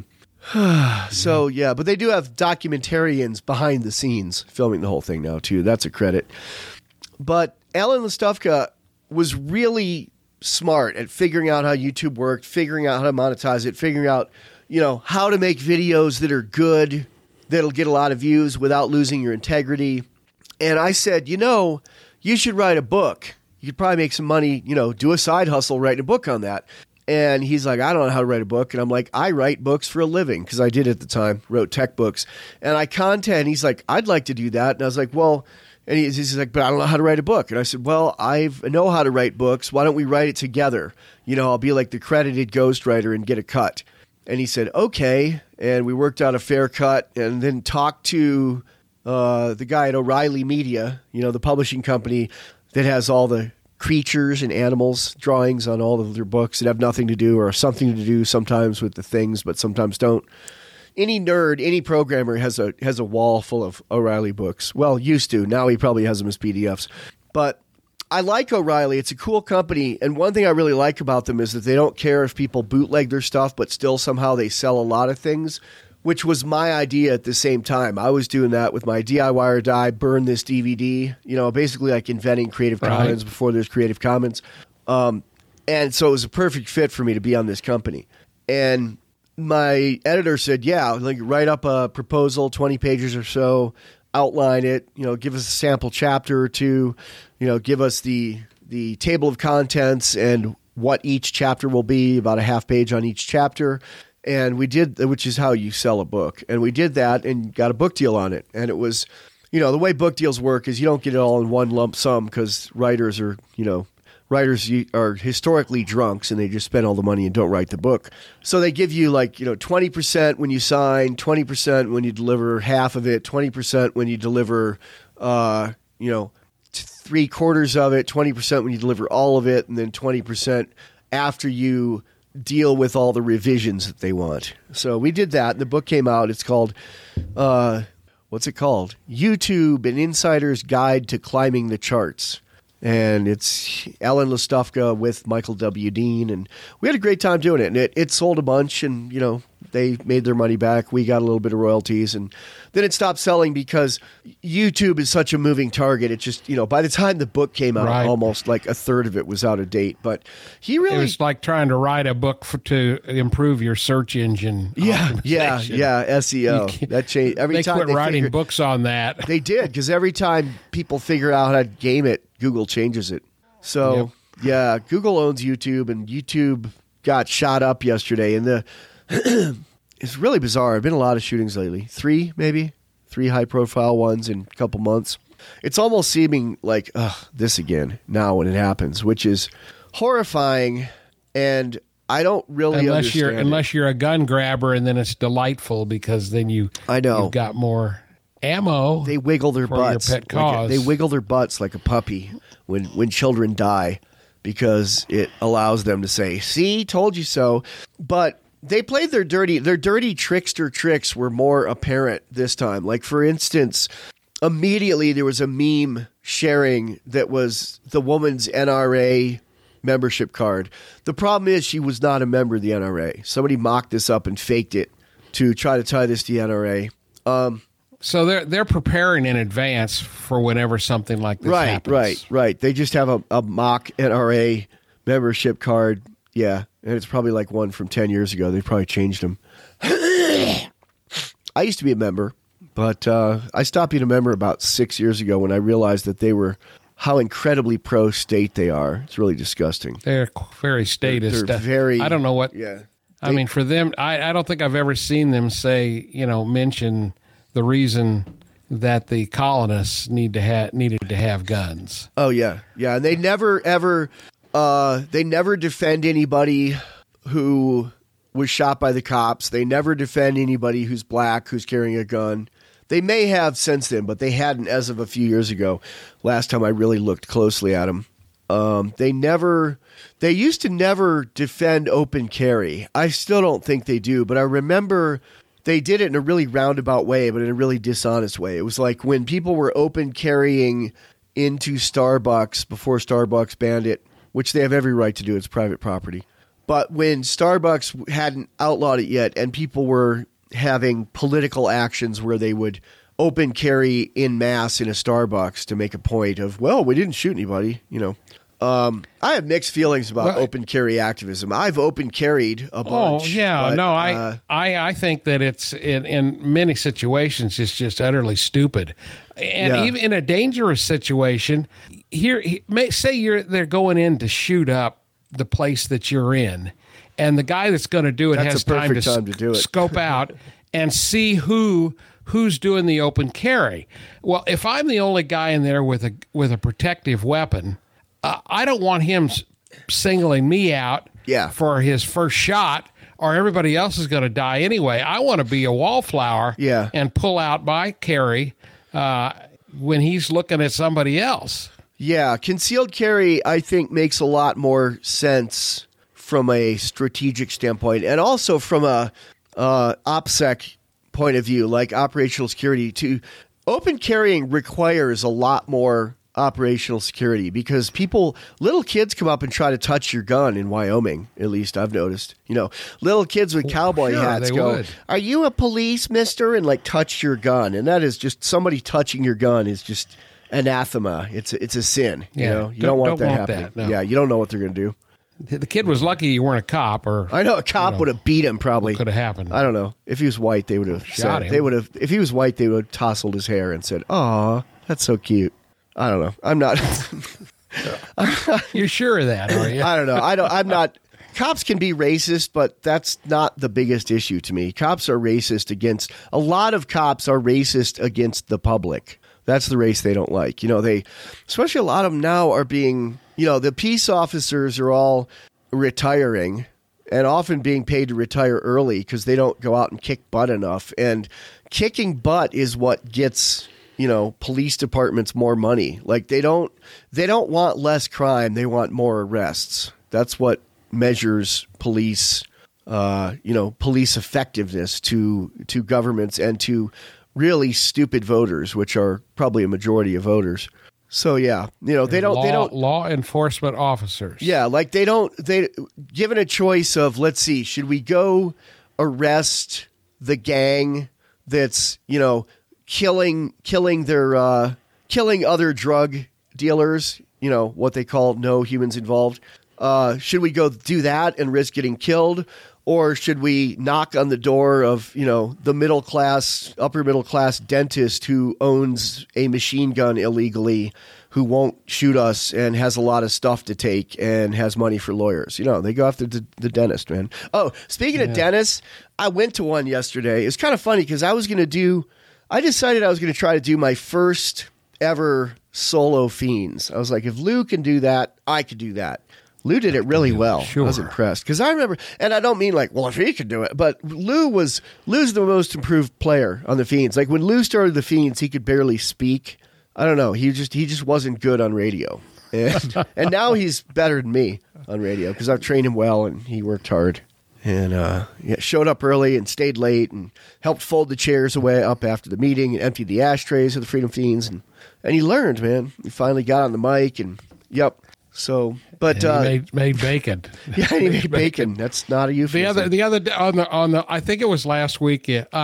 So yeah, but they do have documentarians behind the scenes filming the whole thing now too. That's a credit. But Alan Listufka was really smart at figuring out how YouTube worked, figuring out how to monetize it, figuring out, how to make videos that are good, that'll get a lot of views without losing your integrity. And I said, you should write a book. You could probably make some money, do a side hustle, writing a book on that. And he's like, I don't know how to write a book. And I'm like, I write books for a living because I did at the time, wrote tech books. And he's like, I'd like to do that. And I was like, well... And he's like, but I don't know how to write a book. And I said, well, I know how to write books. Why don't we write it together? I'll be like the credited ghostwriter and get a cut. And he said, okay. And we worked out a fair cut and then talked to the guy at O'Reilly Media, the publishing company that has all the creatures and animals drawings on all of their books that have nothing to do or something to do sometimes with the things, but sometimes don't. Any nerd, any programmer has a wall full of O'Reilly books. Well, used to. Now he probably has them as PDFs. But I like O'Reilly. It's a cool company. And one thing I really like about them is that they don't care if people bootleg their stuff, but still somehow they sell a lot of things, which was my idea at the same time. I was doing that with my DIY or Die, burn this DVD, basically like inventing Creative Commons before there's Creative Commons. And so it was a perfect fit for me to be on this company. And my editor said, yeah, like write up a proposal, 20 pages or so, outline it, give us a sample chapter or two, give us the table of contents and what each chapter will be, about a half page on each chapter. And we did, which is how you sell a book. And we did that and got a book deal on it. And it was, the way book deals work is you don't get it all in one lump sum because writers are historically drunks and they just spend all the money and don't write the book. So they give you 20% when you sign, 20% when you deliver half of it, 20% when you deliver, 3/4 of it, 20% when you deliver all of it, and then 20% after you deal with all the revisions that they want. So we did that. The book came out. It's called, what's it called? YouTube, An Insider's Guide to Climbing the Charts. And it's Alan Listufka with Michael W. Dean. And we had a great time doing it. And it sold a bunch and, they made their money back. We got a little bit of royalties. And then it stopped selling because YouTube is such a moving target. It just, by the time the book came out, almost like a third of it was out of date. But it was like trying to write a book to improve your search engine. Yeah, SEO. That changed. Every time quit writing books on that. They did, because every time people figure out how to game it, Google changes it. So, yeah, Google owns YouTube, and YouTube got shot up yesterday. And it's really bizarre. There have been a lot of shootings lately. 3 high-profile ones in a couple months. It's almost seeming like, this again, now when it happens, which is horrifying, and I don't really understand unless you're a gun grabber, and then it's delightful because then you've got more ammo. They wiggle their butts. Your pet cause. They wiggle their butts like a puppy when children die because it allows them to say, "See, told you so." But they played their dirty trickster tricks were more apparent this time. Like, for instance, immediately there was a meme sharing that was the woman's NRA membership card. The problem is she was not a member of the NRA. Somebody mocked this up and faked it to try to tie this to the NRA. So they're preparing in advance for whenever something like this happens. Right. They just have a mock NRA membership card. Yeah, and it's probably like one from 10 years ago. They probably changed them. I used to be a member, but I stopped being a member about 6 years ago when I realized that they were how incredibly pro-state they are. It's really disgusting. They're very statist. They're very. I don't know what. Yeah. I mean, for them, I don't think I've ever seen them say, mention the reason that the colonists needed to have guns. Oh yeah, and they never ever they never defend anybody who was shot by the cops. They never defend anybody who's black who's carrying a gun. They may have since then, but they hadn't as of a few years ago. Last time I really looked closely at them, they used to never defend open carry. I still don't think they do, but I remember they did it in a really roundabout way, but in a really dishonest way. It was like when people were open carrying into Starbucks before Starbucks banned it, which they have every right to do. It's private property. But when Starbucks hadn't outlawed it yet and people were having political actions where they would open carry in mass in a Starbucks to make a point of, well, we didn't shoot anybody, I have mixed feelings about open carry activism. I've open carried a bunch. Oh yeah, but, no, I think that it's in many situations it's just utterly stupid, and even in a dangerous situation, they're going in to shoot up the place that you're in, and the guy that's going to do it has time to do it. Scope out and see who's doing the open carry. Well, if I'm the only guy in there with a protective weapon, I don't want him singling me out for his first shot, or everybody else is going to die anyway. I want to be a wallflower and pull out my carry when he's looking at somebody else. Yeah, concealed carry, I think, makes a lot more sense from a strategic standpoint, and also from a OPSEC point of view, like operational security. Open carrying requires a lot more operational security because little kids come up and try to touch your gun in Wyoming, at least I've noticed. Little kids with cowboy hats go, "Are you a police, mister?" and like touch your gun. And that is just, somebody touching your gun is just anathema. It's a sin. You don't want that happening. No. Yeah, you don't know what they're going to do. The kid was lucky you weren't a cop, or I know a cop would have beat him. Probably could have happened. I don't know. If he was white, they would have shot him. If he was white, they would have tousled his hair and said, "Aw, that's so cute." I don't know. I'm not. You're sure of that, are you? I don't know. I'm not. Cops can be racist, but that's not the biggest issue to me. Cops are racist against. A lot of cops are racist against the public. That's the race they don't like. Especially a lot of them now are being. The peace officers are all retiring and often being paid to retire early because they don't go out and kick butt enough. And kicking butt is what gets police departments more money. Like they don't want less crime. They want more arrests. That's what measures police effectiveness to governments and to really stupid voters, which are probably a majority of voters. So they don't law enforcement officers. Yeah. Like they given a choice of, let's see, should we go arrest the gang that's, killing other drug dealers, what they call no humans involved. Should we go do that and risk getting killed? Or should we knock on the door of, the upper middle class dentist who owns a machine gun illegally, who won't shoot us and has a lot of stuff to take and has money for lawyers? They go after the dentist, man. Oh, speaking of dentists, I went to one yesterday. It's kind of funny because I decided I was going to try to do my first ever solo Fiends. I was like, if Lou can do that, I could do that. Lou did it really well. Sure. I was impressed because I remember, and I don't mean like, well, if he could do it, but Lou's the most improved player on the Fiends. Like when Lou started the Fiends, he could barely speak. I don't know. He just wasn't good on radio, and now he's better than me on radio because I've trained him well and he worked hard. And showed up early and stayed late and helped fold the chairs away up after the meeting and emptied the ashtrays of the Freedom Fiends. And he learned, man. He finally got on the mic and, yep. So, but he made bacon. Yeah, he made bacon. That's not a euphemism. The other day on the I think it was last week.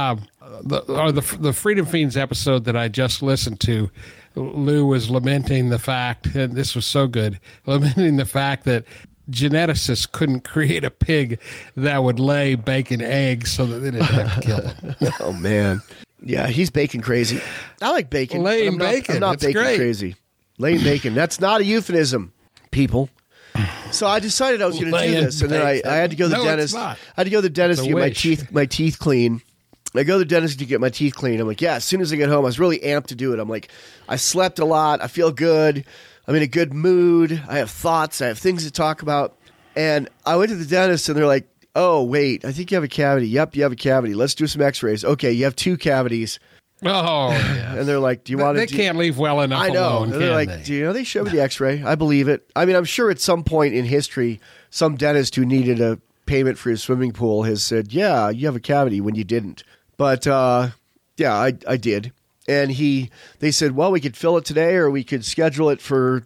the Freedom Fiends episode that I just listened to, Lou was lamenting the fact, and this was so good, lamenting the fact that geneticists couldn't create a pig that would lay bacon eggs so that they didn't have to kill them. Oh, man. Yeah, he's bacon crazy. I like bacon. Laying bacon. I'm not It's bacon great. crazy. Laying bacon. That's not a euphemism, people. So I decided I was going to do Laying this, and then I had to go to the No, it's dentist. not. I had to go to the dentist It's to a get wish. my teeth clean. I go to the dentist to get my teeth clean. I'm like, yeah, as soon as I get home, I was really amped to do it. I'm like, I slept a lot. I feel good. I'm in a good mood. I have thoughts. I have things to talk about. And I went to the dentist, and they're like, oh, wait, I think you have a cavity. Yep, you have a cavity. Let's do some x-rays. Okay, you have 2 cavities. Oh, yeah. And they're like, do you want to They can't leave well enough I know. alone, And they're can like, they? do you know, they showed me the x-ray. I believe it. I mean, I'm sure at some point in history, some dentist who needed a payment for his swimming pool has said, yeah, you have a cavity when you didn't. But, yeah, I did. And they said, well, we could fill it today or we could schedule it for,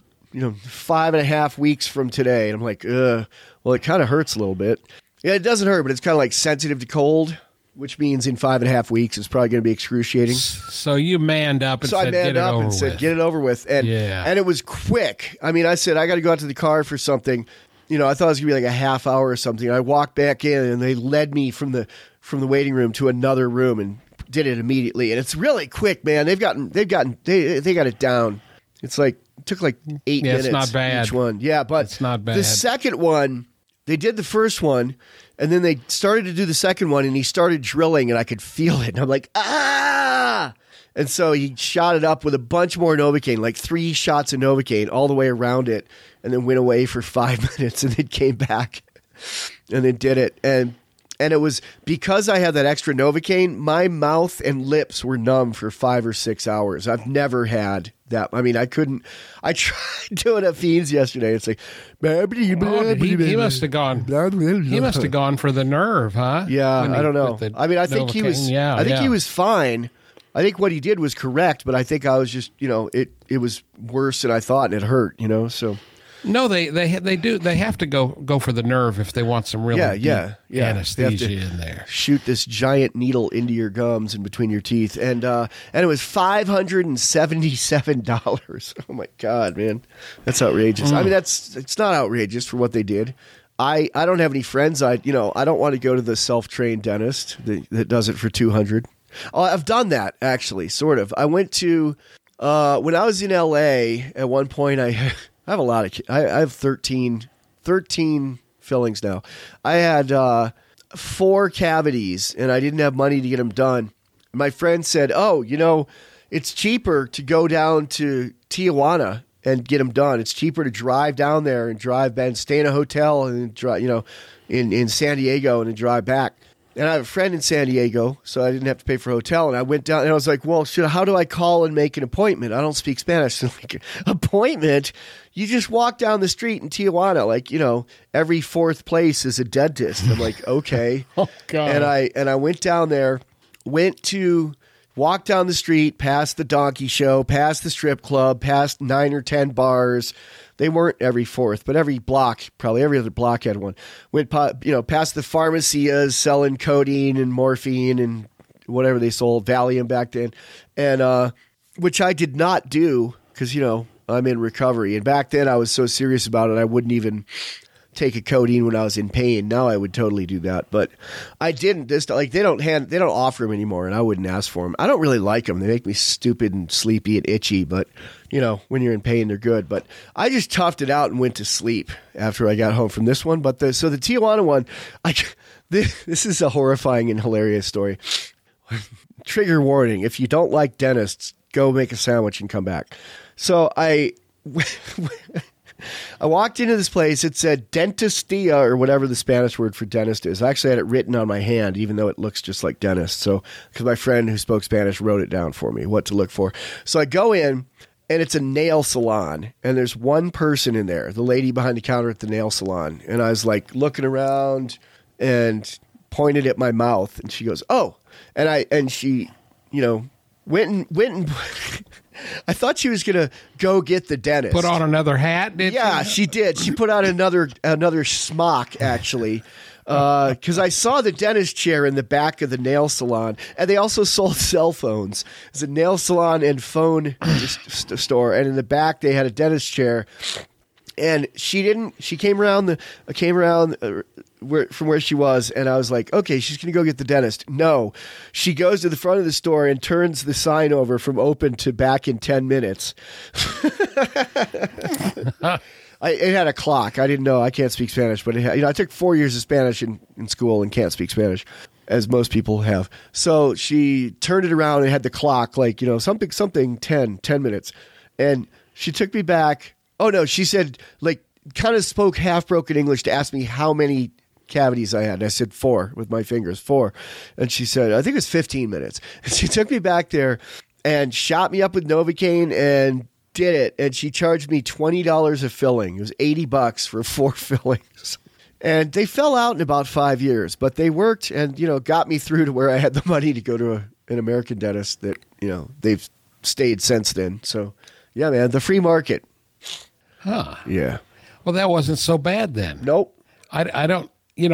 5.5 weeks from today. And I'm like, well, it kind of hurts a little bit. Yeah, it doesn't hurt, but it's kind of like sensitive to cold, which means in 5.5 weeks it's probably going to be excruciating. So you manned up and So said, I get manned it up over and said, with. get it over with. And Yeah. and it was quick. I mean, I said, I got to go out to the car for something. I thought it was going to be like a half hour or something. I walked back in, and they led me from the waiting room to another room and did it immediately. And it's really quick, man. They got it down. It's like, it took like 8 Yeah, minutes it's not bad. each one. Yeah, but It's not bad. The second one, they did the first one, and then they started to do the second one, and he started drilling, and I could feel it. And I'm like, ah! And so he shot it up with a bunch more Novocaine, like 3 shots of Novocaine all the way around it, and then went away for 5 minutes, and then came back and then did it. And it was because I had that extra Novocaine, my mouth and lips were numb for 5 or 6 hours. I've never had that. I mean, I couldn't. I tried doing it at Fiends yesterday. It's like, He must have gone. He must have gone for the nerve, huh? Yeah, When I don't know. with the I mean, I think he was. Novocaine. Yeah, I think yeah. he was fine. I think what he did was correct, but I think I was just, it was worse than I thought, and it hurt, So No, they do. They have to go for the nerve if they want some real yeah. They have anesthesia to in there. shoot this giant needle into your gums and between your teeth, and it was $577. Oh my God, man, that's outrageous. I mean, it's not outrageous for what they did. I don't have any friends. I don't want to go to the self-trained dentist that does it for $200. Oh, I've done that actually, sort of. I went to when I was in LA at one point. I have a lot of. I have 13 fillings now. I had 4 cavities, and I didn't have money to get them done. My friend said, "Oh, it's cheaper to go down to Tijuana and get them done. It's cheaper to drive down there and drive back, and stay in a hotel and drive, in San Diego and then drive back." And I have a friend in San Diego, so I didn't have to pay for a hotel. And I went down, and I was like, well, how do I call and make an appointment? I don't speak Spanish. So like, appointment? You just walk down the street in Tijuana. Like, every 4th place is a dentist. I'm like, okay. Oh, God. And I went down there, walked down the street, past the donkey show, past the strip club, past 9 or 10 bars. They weren't every 4th, but every block, probably every other block had one. Went, past the pharmacias selling codeine and morphine and whatever they sold, Valium back then, and which I did not do because I'm in recovery. And back then, I was so serious about it, I wouldn't even take a codeine when I was in pain. Now I would totally do that, but I didn't. They don't offer them anymore, and I wouldn't ask for them. I don't really like them. They make me stupid and sleepy and itchy, but when you're in pain, they're good. But I just toughed it out and went to sleep after I got home from this one. But the Tijuana one, this is a horrifying and hilarious story. Trigger warning: if you don't like dentists, go make a sandwich and come back. So I walked into this place. It said Dentistia, or whatever the Spanish word for dentist is. I actually had it written on my hand, even though it looks just like dentist. So, because my friend who spoke Spanish wrote it down for me, what to look for. So I go in, and it's a nail salon, and there's one person in there, the lady behind the counter at the nail salon. And I was like looking around and pointed at my mouth, and she goes, "Oh," and she, went and I thought she was going to go get the dentist. Put on another hat, did Yeah, she? she did. She put on another smock, actually, because I saw the dentist chair in the back of the nail salon, and they also sold cell phones. It's a nail salon and phone store, and in the back they had a dentist chair. And she came around from where she was, and I was like, okay, she's going to go get the dentist. No, she goes to the front of the store and turns the sign over from open to back in 10 minutes. It had a clock. I didn't know. I can't speak Spanish, but I took 4 years of Spanish in school and can't speak Spanish, as most people have. So she turned it around and had the clock, like, something 10 minutes. And she took me back. Oh, no, she said, like, kind of spoke half-broken English to ask me how many cavities I had. And I said 4 with my fingers, 4. And she said, I think it was 15 minutes. And she took me back there and shot me up with Novocaine and did it. And she charged me $20 a filling. It was $80 for 4 fillings. And they fell out in about 5 years, but they worked and, got me through to where I had the money to go to an American dentist that, they've stayed since then. So, yeah, man, the free market. Huh. Yeah. Well, that wasn't so bad then. Nope. I don't,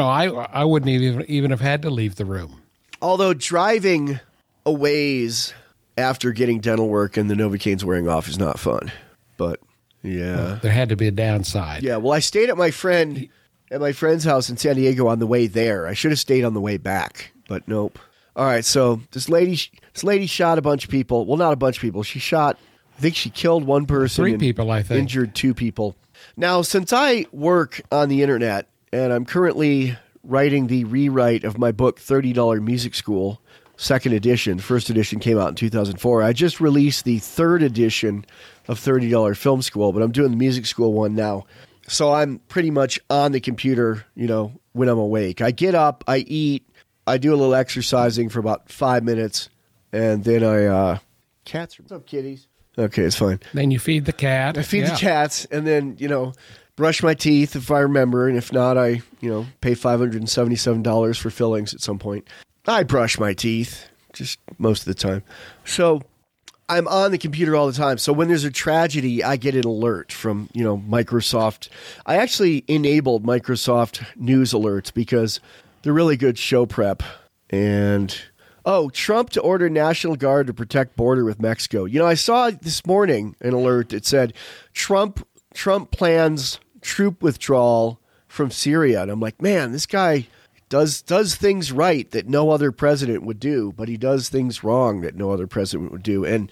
I wouldn't even have had to leave the room. Although driving a ways after getting dental work and the Novocaine's wearing off is not fun. But, yeah. Well, there had to be a downside. Yeah, well, I stayed at my friend's house in San Diego on the way there. I should have stayed on the way back, but nope. All right, so this lady shot a bunch of people. Well, not a bunch of people. She killed one person. 3 people, I think. Injured 2 people. Now, since I work on the internet, and I'm currently writing the rewrite of my book, $30 Music School, second edition. First edition came out in 2004. I just released the third edition of $30 Film School, but I'm doing the music school one now. So I'm pretty much on the computer, when I'm awake. I get up, I eat, I do a little exercising for about 5 minutes, and then cats. What's up, kitties? Okay, it's fine. Then you feed the cat. I feed the cats, and then, brush my teeth if I remember, and if not, I, pay $577 for fillings at some point. I brush my teeth, just most of the time. So I'm on the computer all the time. So when there's a tragedy, I get an alert from, Microsoft. I actually enabled Microsoft News alerts because they're really good show prep. And Trump to order National Guard to protect border with Mexico. I saw this morning an alert that said Trump plans troop withdrawal from Syria. And I'm like, man, this guy does things right that no other president would do, but he does things wrong that no other president would do. And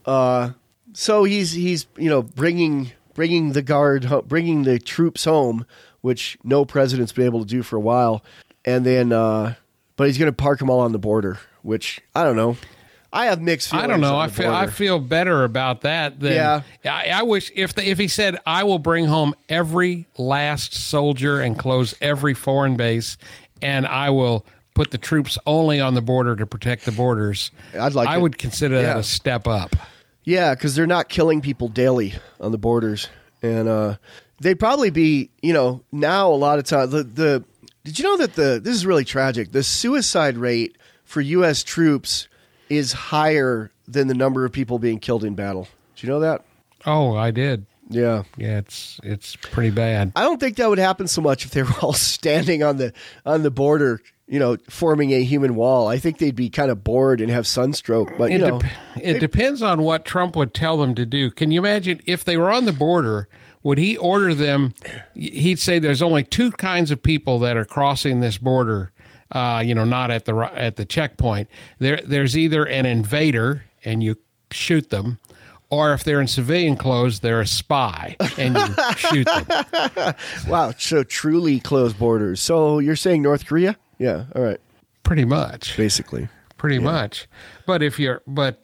so he's bringing the guard, bringing the troops home, which no president's been able to do for a while. And then, but he's going to park them all on the border, which I don't know. I have mixed feelings. I don't know. on the I border. feel better about that than I wish if he said I will bring home every last soldier and close every foreign base, and I will put the troops only on the border to protect the borders. I would consider that a step up. Yeah, because they're not killing people daily on the borders, and they'd probably be. Now a lot of times Did you know that this is really tragic? The suicide rate for U.S. troops is higher than the number of people being killed in battle. Do you know that? Oh, I did. Yeah. Yeah, it's pretty bad. I don't think that would happen so much if they were all standing on the border, forming a human wall. I think they'd be kind of bored and have sunstroke. But it depends on what Trump would tell them to do. Can you imagine if they were on the border? Would he order them? He'd say there's only 2 kinds of people that are crossing this border. Not at the checkpoint. There's either an invader and you shoot them, or if they're in civilian clothes, they're a spy and you shoot them. Wow, so truly closed borders. So you're saying North Korea? Yeah, all right. Pretty much. Basically. Pretty much. But if if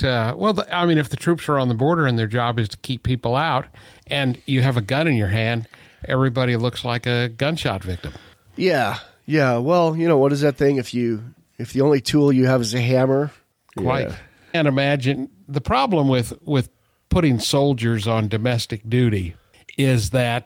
the troops are on the border and their job is to keep people out and you have a gun in your hand, everybody looks like a gunshot victim. Yeah. Yeah. Well, what is that thing? If the only tool you have is a hammer. Quite. Yeah. And imagine the problem with putting soldiers on domestic duty is that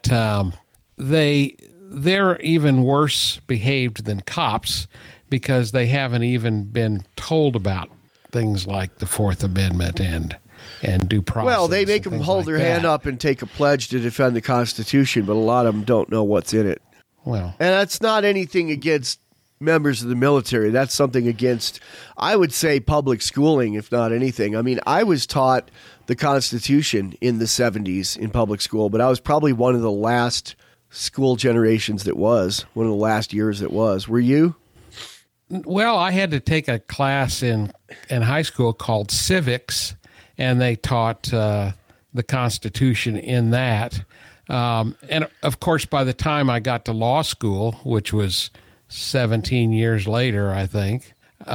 they're even worse behaved than cops because they haven't even been told about things like the Fourth Amendment and due process. Well, they make and them things hold like their that. hand up and take a pledge to defend the Constitution, but a lot of them don't know what's in it. Well, And that's not anything against members of the military. That's something against, I would say, public schooling, if not anything. I mean, I was taught the Constitution in the 70s in public school, but I was probably one of the last school generations that was, one of the last years that was. Were you? well, I had to take a class in high school called civics, and they taught the Constitution in that. And of course, by the time I got to law school, which was 17 years later, I think,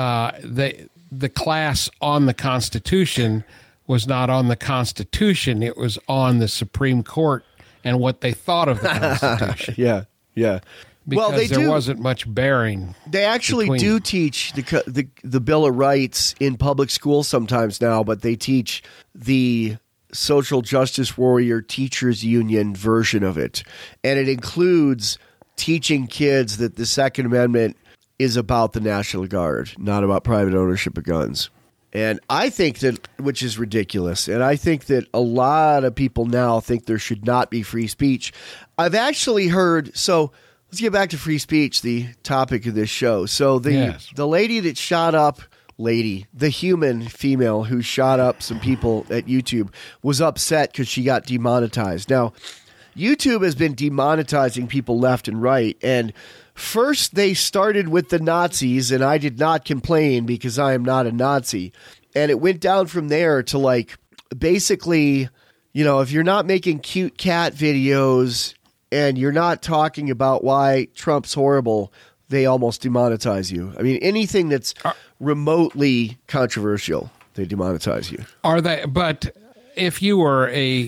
the class on the Constitution was not on the Constitution. It was on the Supreme Court and what they thought of the Constitution. Yeah, yeah. Because there wasn't much bearing. They actually between do them. teach the Bill of Rights in public school sometimes now, but they teach the social justice warrior teachers union version of it. And it includes teaching kids that the Second Amendment is about the National Guard, not about private ownership of guns. And I think that, which is ridiculous, and I think that a lot of people now think there should not be free speech. I've actually heard, so let's get back to free speech, the topic of this show. So the lady that shot up, the human female who shot up some people at YouTube was upset because she got demonetized. Now, YouTube has been demonetizing people left and right, and first they started with the Nazis, and I did not complain because I am not a Nazi. And it went down from there to like, basically, you know, if you're not making cute cat videos and you're not talking about why Trump's horrible, they almost demonetize you. I mean, anything that's remotely controversial, they demonetize you. Are they? But if you were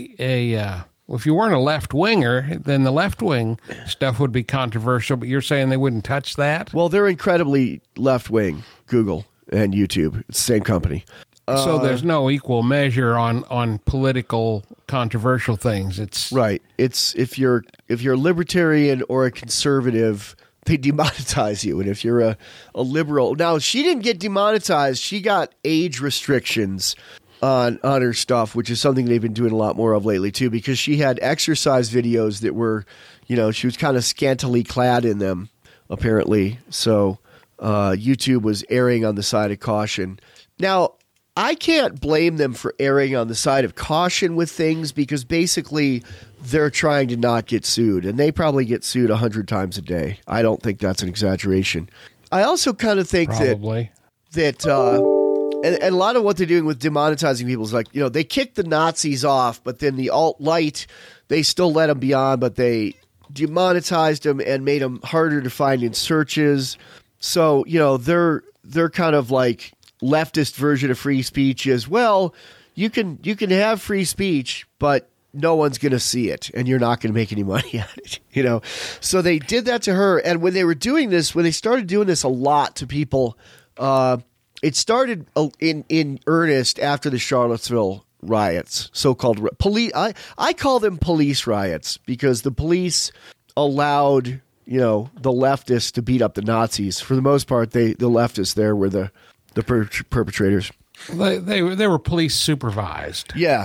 if you weren't a left winger, then the left wing stuff would be controversial. But you're saying they wouldn't touch that? Well, they're incredibly left wing. Google and YouTube, it's the same company. So there's no equal measure on political controversial things. It's right. It's if you're a libertarian or a conservative, they demonetize you. And if you're a liberal, now she didn't get demonetized. She got age restrictions on her stuff, which is something they've been doing a lot more of lately too, because she had exercise videos that were, you know, she was kind of scantily clad in them, apparently. So YouTube was erring on the side of caution. Now, I can't blame them for erring on the side of caution with things because basically they're trying to not get sued, and they probably get sued 100 times a day. I don't think that's an exaggeration. I also kind of think probably that and a lot of what they're doing with demonetizing people is like, you know, they kicked the Nazis off, but then the alt-right, they still let them be on, but they demonetized them and made them harder to find in searches. So, you know, they're kind of like leftist version of free speech is, well, you can have free speech, but no one's going to see it and you're not going to make any money at it, you know? So they did that to her. And when they were doing this, when they started doing this a lot to people, it started in earnest after the Charlottesville riots, so-called police. I call them police riots because the police allowed, you know, the leftists to beat up the Nazis. For the most part, the leftists there were the perpetrators. They were police supervised. Yeah.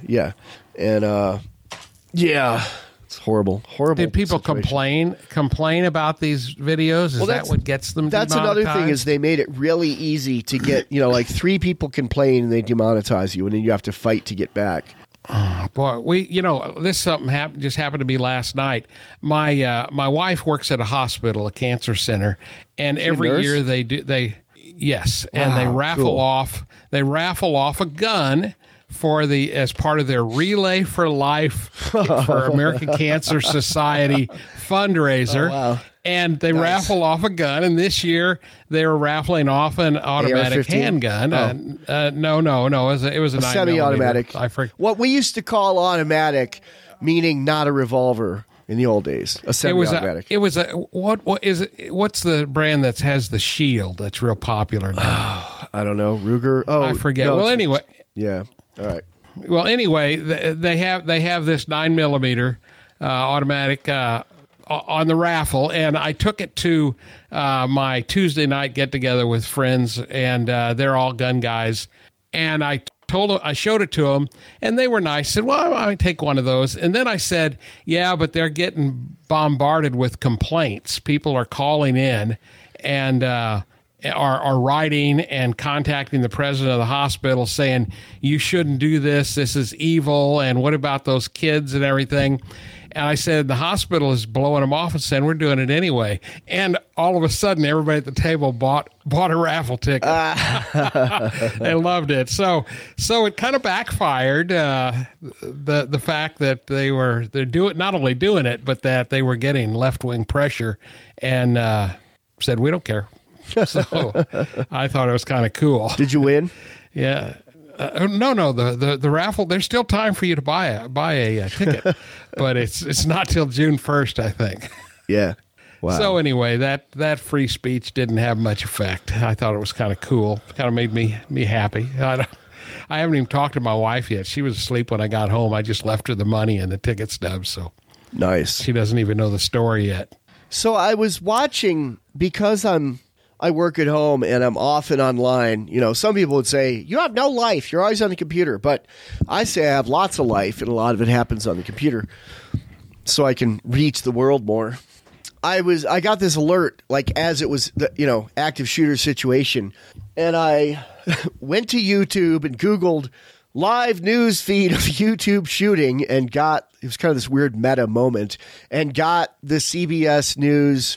And it's horrible. Did people situation. complain about these videos? Is that what gets them That's demonetized? another thing is they made it really easy to get, you know, like 3 people complain and they demonetize you, and then you have to fight to get back. Boy, this something happened to me last night. My wife works at a hospital, a cancer center, and every year they raffle off a gun as part of their Relay for Life for American Cancer Society fundraiser. Oh, wow. And they raffle off a gun, and this year they were raffling off an automatic AR-15? handgun. No, it was a 9mm. Semi-automatic. I forget. What we used to call automatic, meaning not a revolver in the old days. A semi-automatic. What's the brand that has the shield that's real popular now? I don't know. Ruger. Oh, I forget. No, well, anyway. Yeah. All right. Well, anyway, they have this 9mm automatic on the raffle, and I took it to my Tuesday night get together with friends, and they're all gun guys. And I I showed it to them, and they were nice. I said, well, I take one of those. And then I said, yeah, but they're getting bombarded with complaints. People are calling in and are writing and contacting the president of the hospital saying, you shouldn't do this. This is evil. And what about those kids and everything? And I said, the hospital is blowing them off and saying, we're doing it anyway. And all of a sudden, everybody at the table bought a raffle ticket. They loved it. So it kind of backfired, the fact that they're not only doing it, but that they were getting left-wing pressure and said, we don't care. So I thought it was kind of cool. Did you win? Yeah. No. The raffle. There's still time for you to buy a ticket, but it's not till June 1st, I think. Yeah. Wow. So anyway, that free speech didn't have much effect. I thought it was kind of cool. Kind of made me happy. I haven't even talked to my wife yet. She was asleep when I got home. I just left her the money and the ticket stubs. So nice. She doesn't even know the story yet. So I was watching because I work at home and I'm often online. You know, some people would say, you have no life. You're always on the computer. But I say I have lots of life, and a lot of it happens on the computer so I can reach the world more. I got this alert, like as it was the, active shooter situation. And I went to YouTube and Googled live news feed of YouTube shooting and it was kind of this weird meta moment, and got the CBS News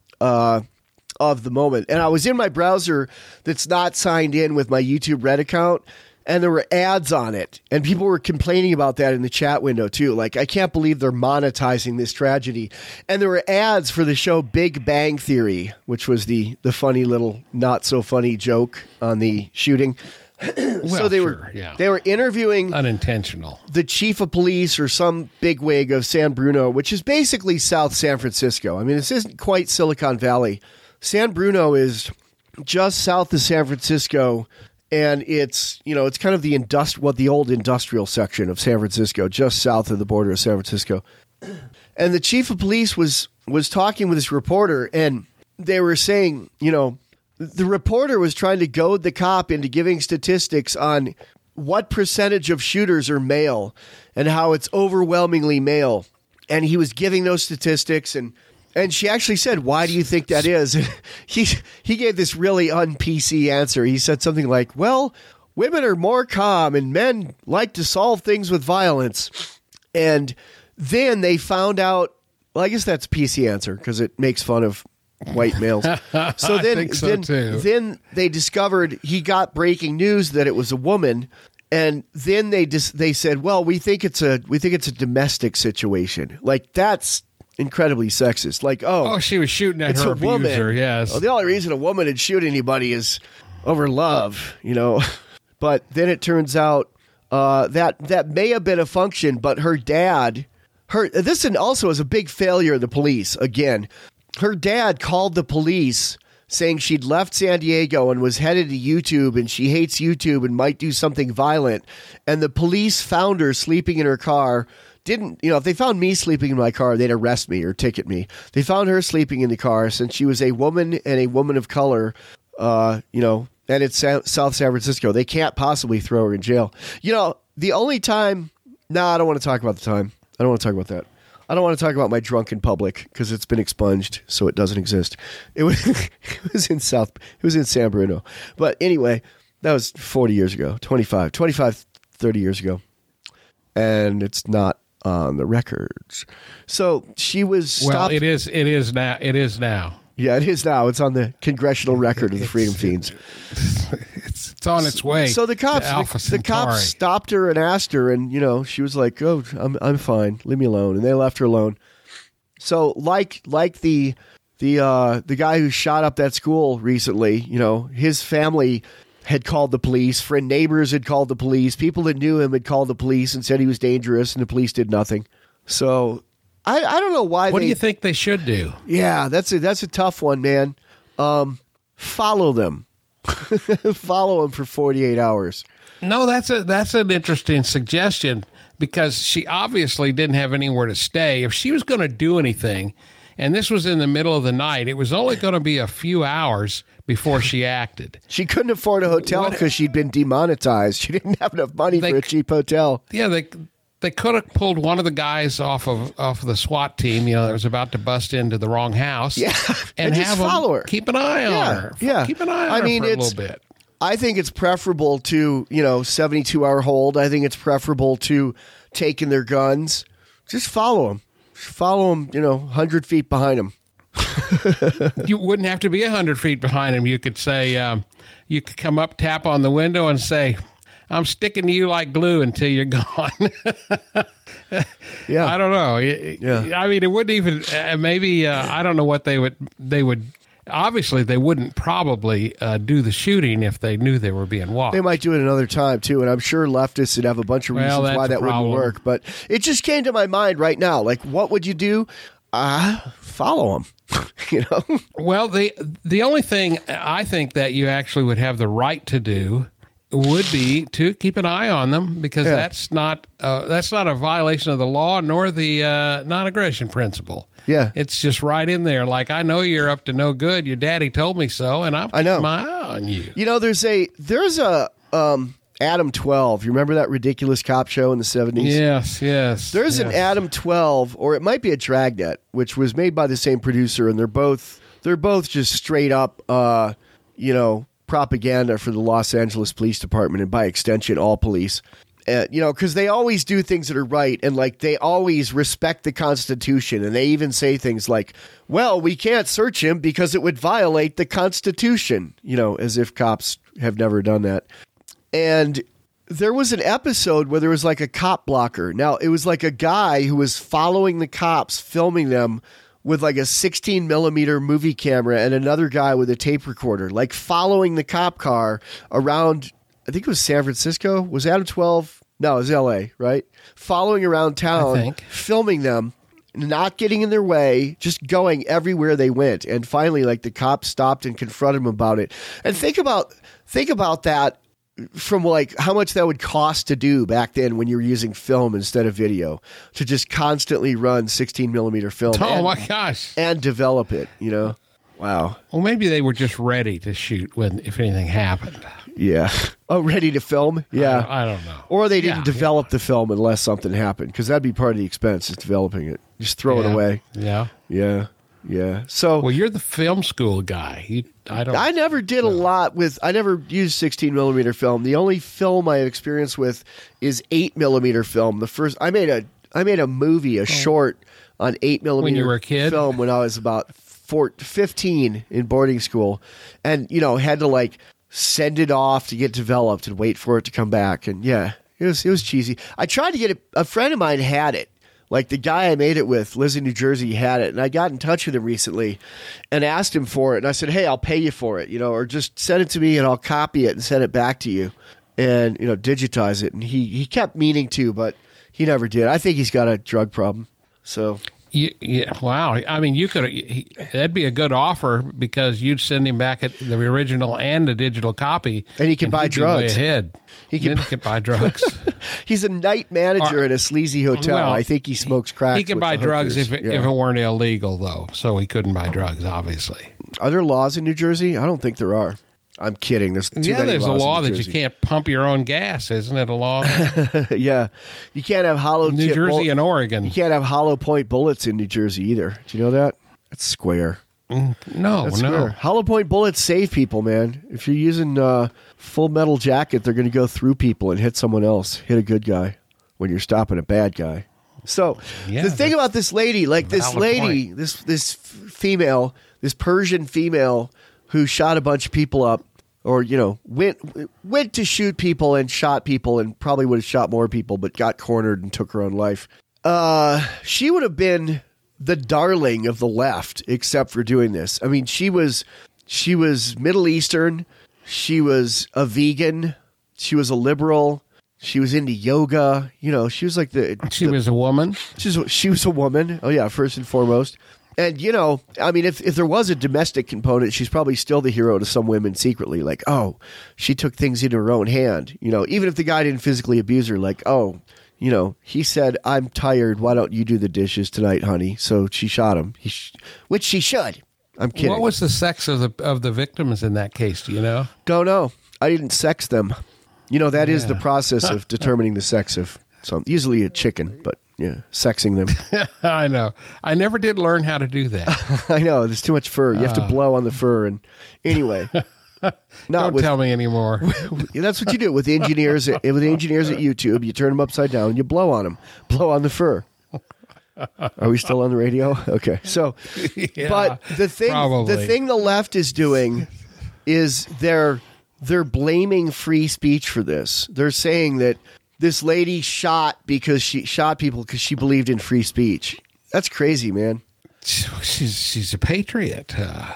of the moment. And I was in my browser that's not signed in with my YouTube Red account, and there were ads on it. And people were complaining about that in the chat window too. Like, I can't believe they're monetizing this tragedy. And there were ads for the show Big Bang Theory, which was the funny little not so funny joke on the shooting. So they were interviewing unintentional the chief of police or some bigwig of San Bruno, which is basically South San Francisco. I mean, this isn't quite Silicon Valley. San Bruno is just south of San Francisco, and it's kind of the old industrial section of San Francisco, just south of the border of San Francisco. And the chief of police was talking with this reporter, and they were saying, the reporter was trying to goad the cop into giving statistics on what percentage of shooters are male and how it's overwhelmingly male. And he was giving those statistics, and she actually said, why do you think that is? He gave this really un-PC answer. He said something like, well, women are more calm and men like to solve things with violence. And then they found out, well, I guess that's a PC answer because it makes fun of white males. So then they discovered he got breaking news that it was a woman. And then they said, well, we think it's a domestic situation. Like, that's incredibly sexist. Like, she was shooting at her abuser. Woman. Yes. Well, the only reason a woman would shoot anybody is over love, But then it turns out that may have been a function, but her dad, this also is a big failure of the police. Again, her dad called the police saying she'd left San Diego and was headed to YouTube, and she hates YouTube and might do something violent. And the police found her sleeping in her car. If they found me sleeping in my car, they'd arrest me or ticket me. They found her sleeping in the car since she was a woman and a woman of color, and it's South San Francisco. They can't possibly throw her in jail. The only time, I don't want to talk about the time. I don't want to talk about that. I don't want to talk about my drunken public because it's been expunged, so it doesn't exist. It was in San Bruno. But anyway, that was 40 years ago, 25, 30 years ago. And it's not on the records. So she was stopped. Well, it is now. It is now. Yeah, it is now. It's on the congressional record of the Freedom Fiends. It's on its way. So the cops stopped her and asked her, and she was like, "Oh, I'm fine. Leave me alone." And they left her alone. So like the guy who shot up that school recently, his family had called the police. Neighbors had called the police. People that knew him had called the police and said he was dangerous, and the police did nothing. So I don't know why. What do you think they should do? Yeah, that's a tough one, man. Follow them. Follow them for 48 hours. No, that's an interesting suggestion because she obviously didn't have anywhere to stay. If she was going to do anything, And this was in the middle of the night. It was only going to be a few hours before she acted. She couldn't afford a hotel because she'd been demonetized. She didn't have enough money for a cheap hotel. Yeah, they could have pulled one of the guys off of the SWAT team, that was about to bust into the wrong house. Yeah, and just have follow her. Keep an eye on her. Yeah, keep an eye on her for a little bit. I think it's preferable to 72-hour hold. I think it's preferable to taking their guns. Just follow them. Follow them. 100 feet behind them. You wouldn't have to be 100 feet behind him. You could say, you could come up, tap on the window, and say, "I'm sticking to you like glue until you're gone." Yeah, I don't know. Yeah. I mean, it wouldn't even. Maybe I don't know what they would. Obviously, they wouldn't probably do the shooting if they knew they were being watched. They might do it another time too, and I'm sure leftists would have a bunch of reasons why that wouldn't work. But it just came to my mind right now. Like, what would you do? Follow them. Well, the only thing I think that you actually would have the right to do would be to keep an eye on them, because that's not a violation of the law nor the non-aggression principle. Yeah, it's just right in there. Like, I know you're up to no good. Your daddy told me so, and I'm keeping my eye on you. There's a Adam 12. You remember that ridiculous cop show in the 70s? Yes. There's an Adam 12, or it might be a Dragnet, which was made by the same producer, and they're both just straight up, propaganda for the Los Angeles Police Department, and by extension, all police. Because they always do things that are right, and like they always respect the Constitution, and they even say things like, "Well, we can't search him because it would violate the Constitution," as if cops have never done that. And there was an episode where there was like a cop blocker. Now, it was like a guy who was following the cops, filming them with like a 16 millimeter movie camera, and another guy with a tape recorder, like following the cop car around. I think it was San Francisco. Was Adam 12? No, it was LA, right? Following around town, filming them, not getting in their way, just going everywhere they went. And finally, like, the cops stopped and confronted him about it. And think about that from like how much that would cost to do back then when you were using film instead of video, to just constantly run 16 millimeter film. Oh my gosh. And develop it, Wow. Well, maybe they were just ready to shoot if anything happened. Yeah. Oh, ready to film? Yeah. I don't know. Or they didn't develop the film unless something happened, because that'd be part of the expense, is developing it. Just throw it away. Yeah. Yeah. Yeah. So, well, you're the film school guy. I never did a lot with. I never used 16 millimeter film. The only film I have experience with is 8 millimeter film. The first I made a movie, a short on 8 millimeter when you were a kid? Film when I was about 15 in boarding school, and had to like send it off to get developed and wait for it to come back. And yeah, it was cheesy. I tried to get it. A friend of mine had it. Like, the guy I made it with lives in New Jersey, had it. And I got in touch with him recently and asked him for it. And I said, "Hey, I'll pay you for it, or just send it to me and I'll copy it and send it back to you and, digitize it." And he kept meaning to, but he never did. I think he's got a drug problem. So. Yeah, wow. I mean, that'd be a good offer, because you'd send him back the original and a digital copy, and he can buy drugs. Way ahead. He can buy drugs. He's a night manager at a sleazy hotel. Well, I think he smokes crack. He can buy drugs if it weren't illegal, though. So he couldn't buy drugs, obviously. Are there laws in New Jersey? I don't think there are. I'm kidding. There's too many there's laws a law in New that Jersey. you can't pump your own gas, isn't it? A law. Yeah, you can't have hollow. New Jersey and Oregon. You can't have hollow point bullets in New Jersey either. Do you know that? That's square. No. Hollow point bullets save people, man. If you're using Full Metal Jacket, they're going to go through people and hit someone else, hit a good guy when you're stopping a bad guy. So the thing about this lady, this female, this Persian female who shot a bunch of people up, or went to shoot people and shot people, and probably would have shot more people, but got cornered and took her own life. She would have been the darling of the left, except for doing this. I mean, she was Middle Eastern. She was a vegan. She was a liberal. She was into yoga. She was like She was a woman. She was a woman. Oh yeah, first and foremost. And, I mean, if there was a domestic component, she's probably still the hero to some women secretly. Like, oh, she took things into her own hand. Even if the guy didn't physically abuse her, like, oh, he said, "I'm tired. Why don't you do the dishes tonight, honey?" So she shot him, which she should. I'm kidding. What was the sex of the victims in that case? Do you know? Don't know. I didn't sex them. That is the process of determining the sex of some. Usually a chicken, but yeah, sexing them. I know. I never did learn how to do that. I know. There's too much fur. You have to blow on the fur. And anyway, Don't tell me anymore. That's what you do with engineers. With engineers at YouTube, you turn them upside down and you blow on them. Blow on the fur. Are we still on the radio? Okay. So, Yeah, but the thing the left is doing is they're blaming free speech for this. They're saying that this lady shot people because she believed in free speech. That's crazy, man. She's a patriot.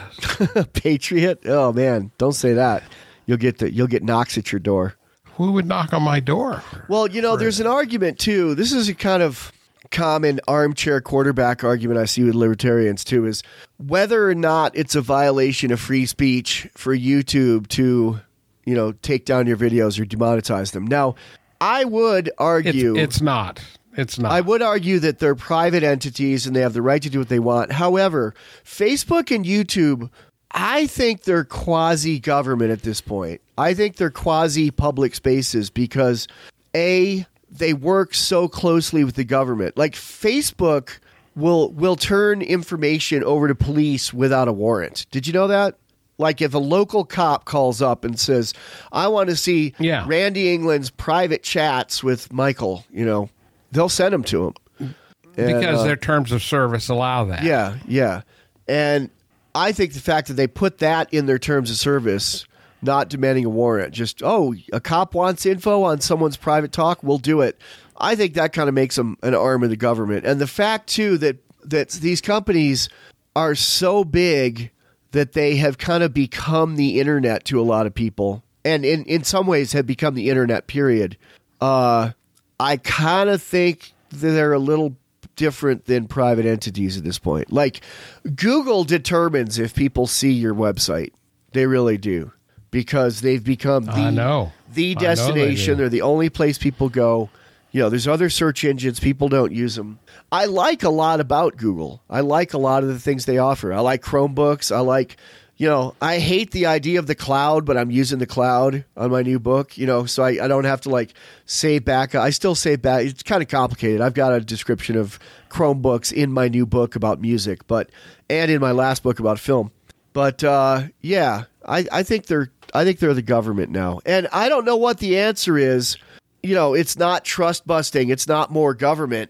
Patriot? Oh man, don't say that. You'll get knocks at your door. Who would knock on my door? Well, there's an argument too. This is a kind of common armchair quarterback argument I see with libertarians too, is whether or not it's a violation of free speech for YouTube to, take down your videos or demonetize them. Now, I would argue it's not. It's not. I would argue that they're private entities and they have the right to do what they want. However, Facebook and YouTube, I think they're quasi-government at this point. I think they're quasi-public spaces because, A, they work so closely with the government. Like Facebook will turn information over to police without a warrant. Did you know that? Like if a local cop calls up and says, "I want to see Randy England's private chats with Michael," they'll send them to him. Because their terms of service allow that. Yeah, yeah. And I think the fact that they put that in their terms of service, not demanding a warrant, just, a cop wants info on someone's private talk, we'll do it. I think that kind of makes them an arm of the government. And the fact, too, that these companies are so big that they have kind of become the internet to a lot of people, and in some ways have become the internet, period. I kind of think that they're a little different than private entities at this point. Like Google determines if people see your website. They really do, because they've become the destination. They're the only place people go. There's other search engines. People don't use them. I like a lot about Google. I like a lot of the things they offer. I like Chromebooks. I like, I hate the idea of the cloud, but I'm using the cloud on my new book, so I don't have to save back. I still save back. It's kind of complicated. I've got a description of Chromebooks in my new book about music, and in my last book about film. But I think they're the government now. And I don't know what the answer is. It's not trust busting. It's not more government.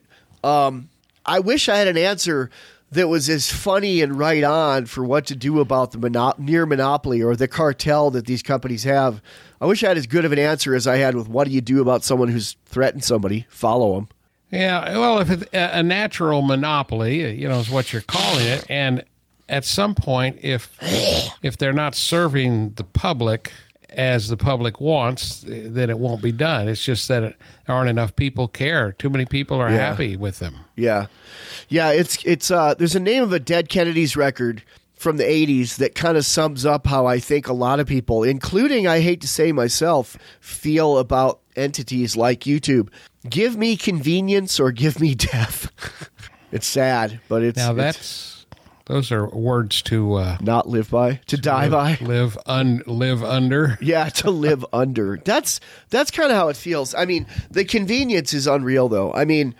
I wish I had an answer that was as funny and right on for what to do about the near monopoly or the cartel that these companies have. I wish I had as good of an answer as I had with what do you do about someone who's threatened somebody? Follow them. Yeah, well, if it's a natural monopoly, is what you're calling it, and at some point, if they're not serving the public as the public wants, then it won't be done. It's just that there aren't enough people care. Too many people are happy with them. Yeah. Yeah, it's there's a name of a Dead Kennedys record from the 80s that kind of sums up how I think a lot of people, including, I hate to say myself, feel about entities like YouTube. Give me convenience or give me death. It's sad, but it's... Now those are words to not live by, to die by, live under. Yeah, to live under. That's kind of how it feels. I mean, the convenience is unreal, though. I mean,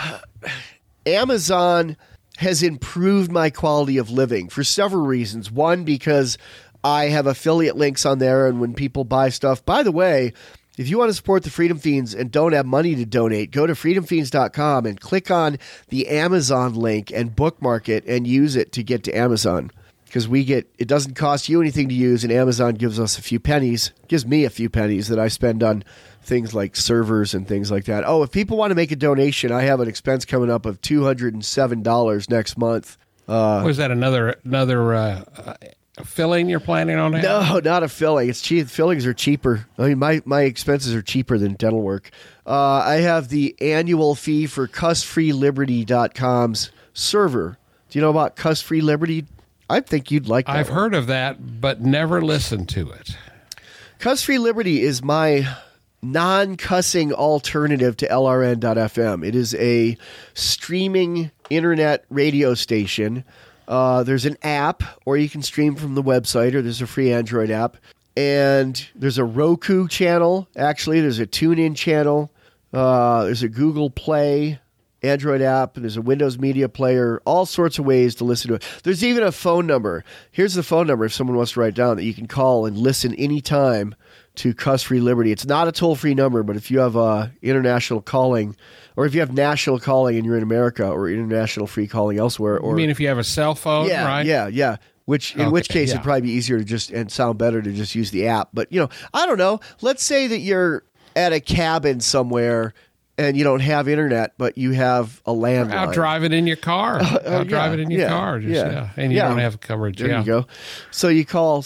Amazon has improved my quality of living for several reasons. One, because I have affiliate links on there, and when people buy stuff, by the way, if you want to support the Freedom Fiends and don't have money to donate, go to freedomfiends.com and click on the Amazon link and bookmark it and use it to get to Amazon. Because it doesn't cost you anything to use, and Amazon gives us a few pennies, gives me a few pennies that I spend on things like servers and things like that. Oh, if people want to make a donation, I have an expense coming up of $207 next month. Was that another filling you're planning on having? No, not a filling. It's cheap. Fillings are cheaper. I mean, my expenses are cheaper than dental work. I have the annual fee for cussfreeliberty.com's server. Do you know about Cuss Free Liberty? I think you'd like that. I've heard of that, but never listened to it. Cuss Free Liberty is my non-cussing alternative to LRN.FM. It is a streaming internet radio station. There's an app, or you can stream from the website, or there's a free Android app. And there's a Roku channel. Actually, there's a TuneIn channel. There's a Google Play Android app. And there's a Windows Media Player. All sorts of ways to listen to it. There's even a phone number. Here's the phone number if someone wants to write down that you can call and listen anytime to Cuss Free Liberty. It's not a toll-free number, but if you have international calling, or if you have national calling and you're in America, or international free calling elsewhere. Or, I mean, if you have a cell phone, right? Yeah. In which case it'd probably be easier to and sound better to just use the app. But, I don't know. Let's say that you're at a cabin somewhere and you don't have internet, but you have a landline. Out driving in your car. Drive it in your car. And you don't have coverage. There you go. So you call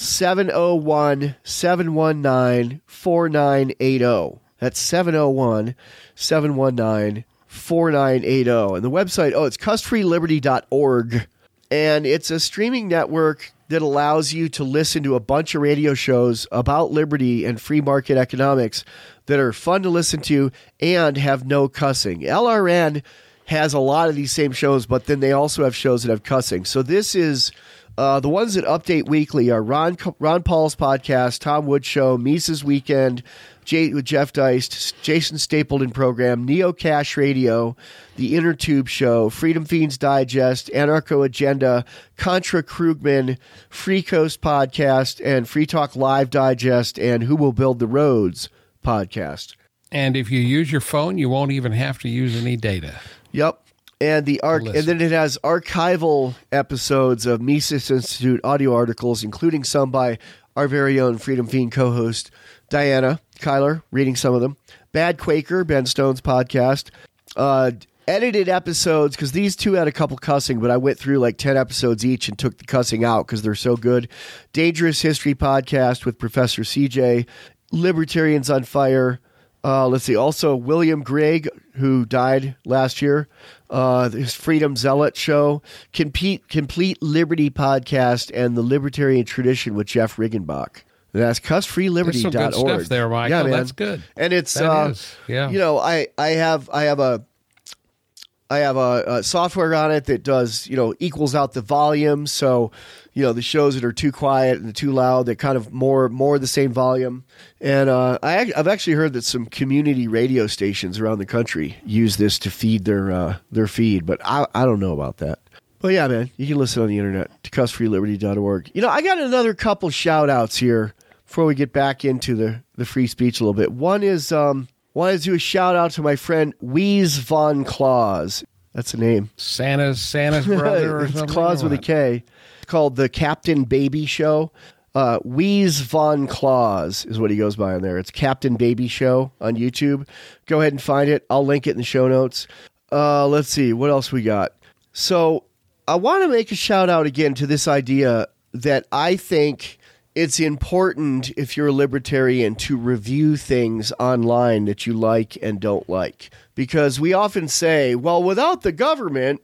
701-719-4980. That's 701-719-4980. And the website, it's cussfreeliberty.org. And it's a streaming network that allows you to listen to a bunch of radio shows about liberty and free market economics that are fun to listen to and have no cussing. LRN has a lot of these same shows, but then they also have shows that have cussing. So this is the ones that update weekly are Ron Paul's podcast, Tom Wood Show, Mises Weekend, with Jeff Deist, Jason Stapleton Program, Neo Cash Radio, The Inner Tube Show, Freedom Fiends Digest, Anarcho Agenda, Contra Krugman, Free Coast Podcast, and Free Talk Live Digest, and Who Will Build the Roads Podcast. And if you use your phone, you won't even have to use any data. Yep. And and then it has archival episodes of Mises Institute audio articles, including some by our very own Freedom Fiend co-host Diana Kyler, reading some of them. Bad Quaker, Ben Stone's podcast. Edited episodes, because these two had a couple cussing, but I went through like 10 episodes each and took the cussing out because they're so good. Dangerous History podcast with Professor CJ. Libertarians on Fire. Let's see. Also, William Gregg, who died last year. His Freedom Zealot show. Complete Liberty podcast and the Libertarian Tradition with Jeff Riggenbach. That's cussfreeliberty.org. There's some good stuff there, Michael. Yeah, man. That's good. And it's I have a software on it that does equals out the volume. So the shows that are too quiet and too loud, they're kind of more the same volume. And I've actually heard that some community radio stations around the country use this to feed their feed, but I don't know about that. But yeah, man, you can listen on the internet to cussfreeliberty.org. I got another couple shout outs here before we get back into the free speech a little bit. One is wanted to do a shout out to my friend Wheeze Von Claus. That's the name. Santa's brother or something? It's Claus with a K. It's called the Captain Baby Show. Wheeze Von Claus is what he goes by on there. It's Captain Baby Show on YouTube. Go ahead and find it. I'll link it in the show notes. Let's see. What else we got? So I want to make a shout out again to this idea that I think it's important, if you're a libertarian, to review things online that you like and don't like. Because we often say, well, without the government,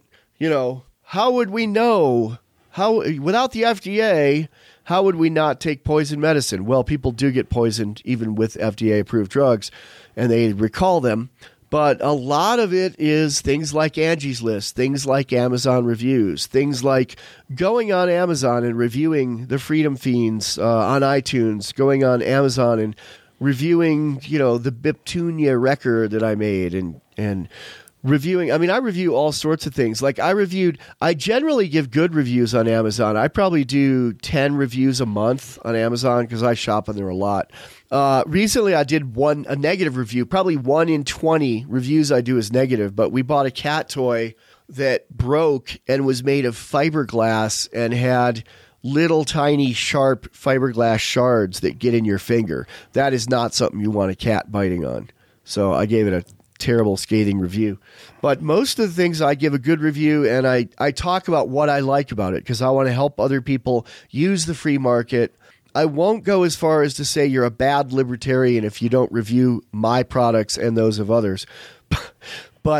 how would we know? Without the FDA, how would we not take poison medicine? Well, people do get poisoned even with FDA-approved drugs, and they recall them. But a lot of it is things like Angie's List, things like Amazon reviews, things like going on Amazon and reviewing the Freedom Fiends on iTunes, going on Amazon and reviewing, the Biptunia record that I made and reviewing. I mean, I review all sorts of things. Like I generally give good reviews on Amazon. I probably do 10 reviews a month on Amazon because I shop on there a lot. Recently, I did a negative review. Probably 1 in 20 reviews I do is negative, but we bought a cat toy that broke and was made of fiberglass and had little tiny sharp fiberglass shards that get in your finger. That is not something you want a cat biting on. So I gave it a terrible scathing review. But most of the things I give a good review, and I talk about what I like about it because I want to help other people use the free market. I won't go as far as to say you're a bad libertarian if you don't review my products and those of others. But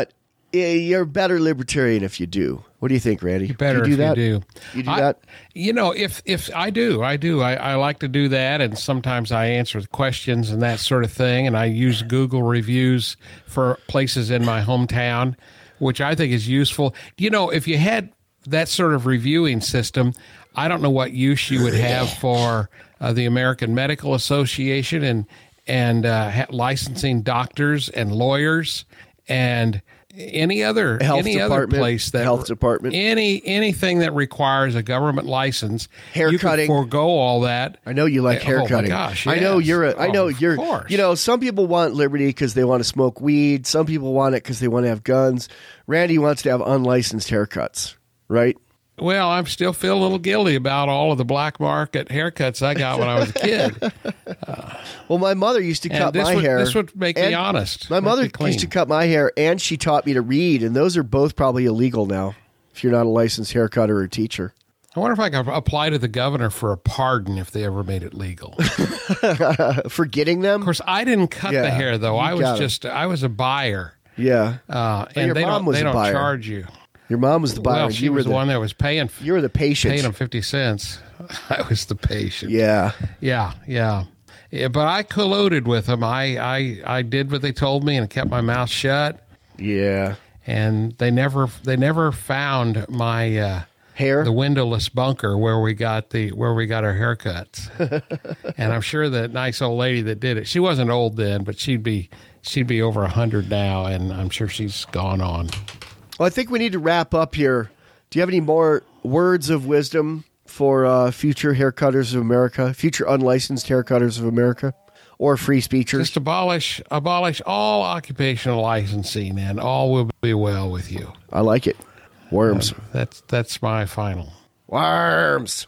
you're a better libertarian if you do. What do you think, Randy? Better do you do if that? you do. You do that? You know, if I do. I like to do that, and sometimes I answer the questions and that sort of thing, and I use Google reviews for places in my hometown, which I think is useful. You know, if you had that sort of reviewing system, I don't know what use you would have for the American Medical Association and licensing doctors and lawyers and any other place that health department, anything that requires a government license, hair you cutting, can forego all that. I know you like hair cutting. Oh my gosh, I know yes. you're. Of course. You know, some people want liberty because they want to smoke weed. Some people want it because they want to have guns. Randy wants to have unlicensed haircuts, right? Well, I'm still feel a little guilty about all of the black market haircuts I got when I was a kid. Well, my mother used to cut my hair. This would make me honest. My mother clean. used to cut my hair, and she taught me to read, and those are both probably illegal now if you're not a licensed haircutter or teacher. I wonder if I could apply to the governor for a pardon if they ever made it legal. For getting them? Of course, I didn't cut the hair, though. I was a buyer. Yeah. And they don't charge you. Your mom was the buyer. Well, she was the one that was paying. You were the patient. Paying them 50 cents. I was the patient. Yeah. But I colluded with them. I did what they told me and kept my mouth shut. Yeah. And they never found my hair, the windowless bunker where we got our haircuts. And I'm sure the nice old lady that did it, she wasn't old then, but she'd be over 100 now, and I'm sure she's gone on. Well, I think we need to wrap up here. Do you have any more words of wisdom for future haircutters of America, future unlicensed haircutters of America, or free speechers? Just abolish all occupational licensing, and all will be well with you. I like it. Worms. That's my final. Worms.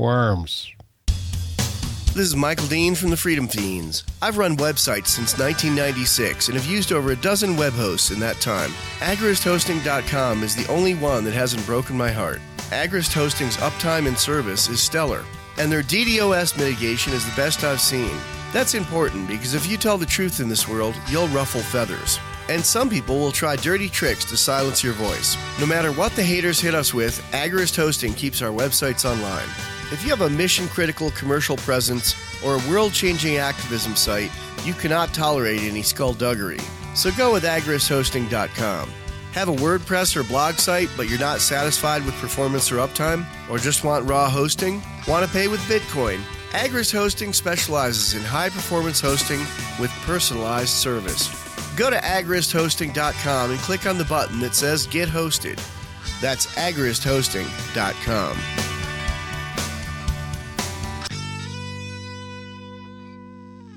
This is Michael Dean from the Freedom Fiends. I've run websites since 1996 and have used over a dozen web hosts in that time. AgristHosting.com is the only one that hasn't broken my heart. Agrist Hosting's uptime and service is stellar, and their DDoS mitigation is the best I've seen. That's important because if you tell the truth in this world, you'll ruffle feathers. And some people will try dirty tricks to silence your voice. No matter what the haters hit us with, Agrist Hosting keeps our websites online. If you have a mission-critical commercial presence or a world-changing activism site, you cannot tolerate any skullduggery. So go with AgristHosting.com. Have a WordPress or blog site, but you're not satisfied with performance or uptime? Or just want raw hosting? Want to pay with Bitcoin? Agrist Hosting specializes in high-performance hosting with personalized service. Go to AgristHosting.com and click on the button that says Get Hosted. That's AgristHosting.com.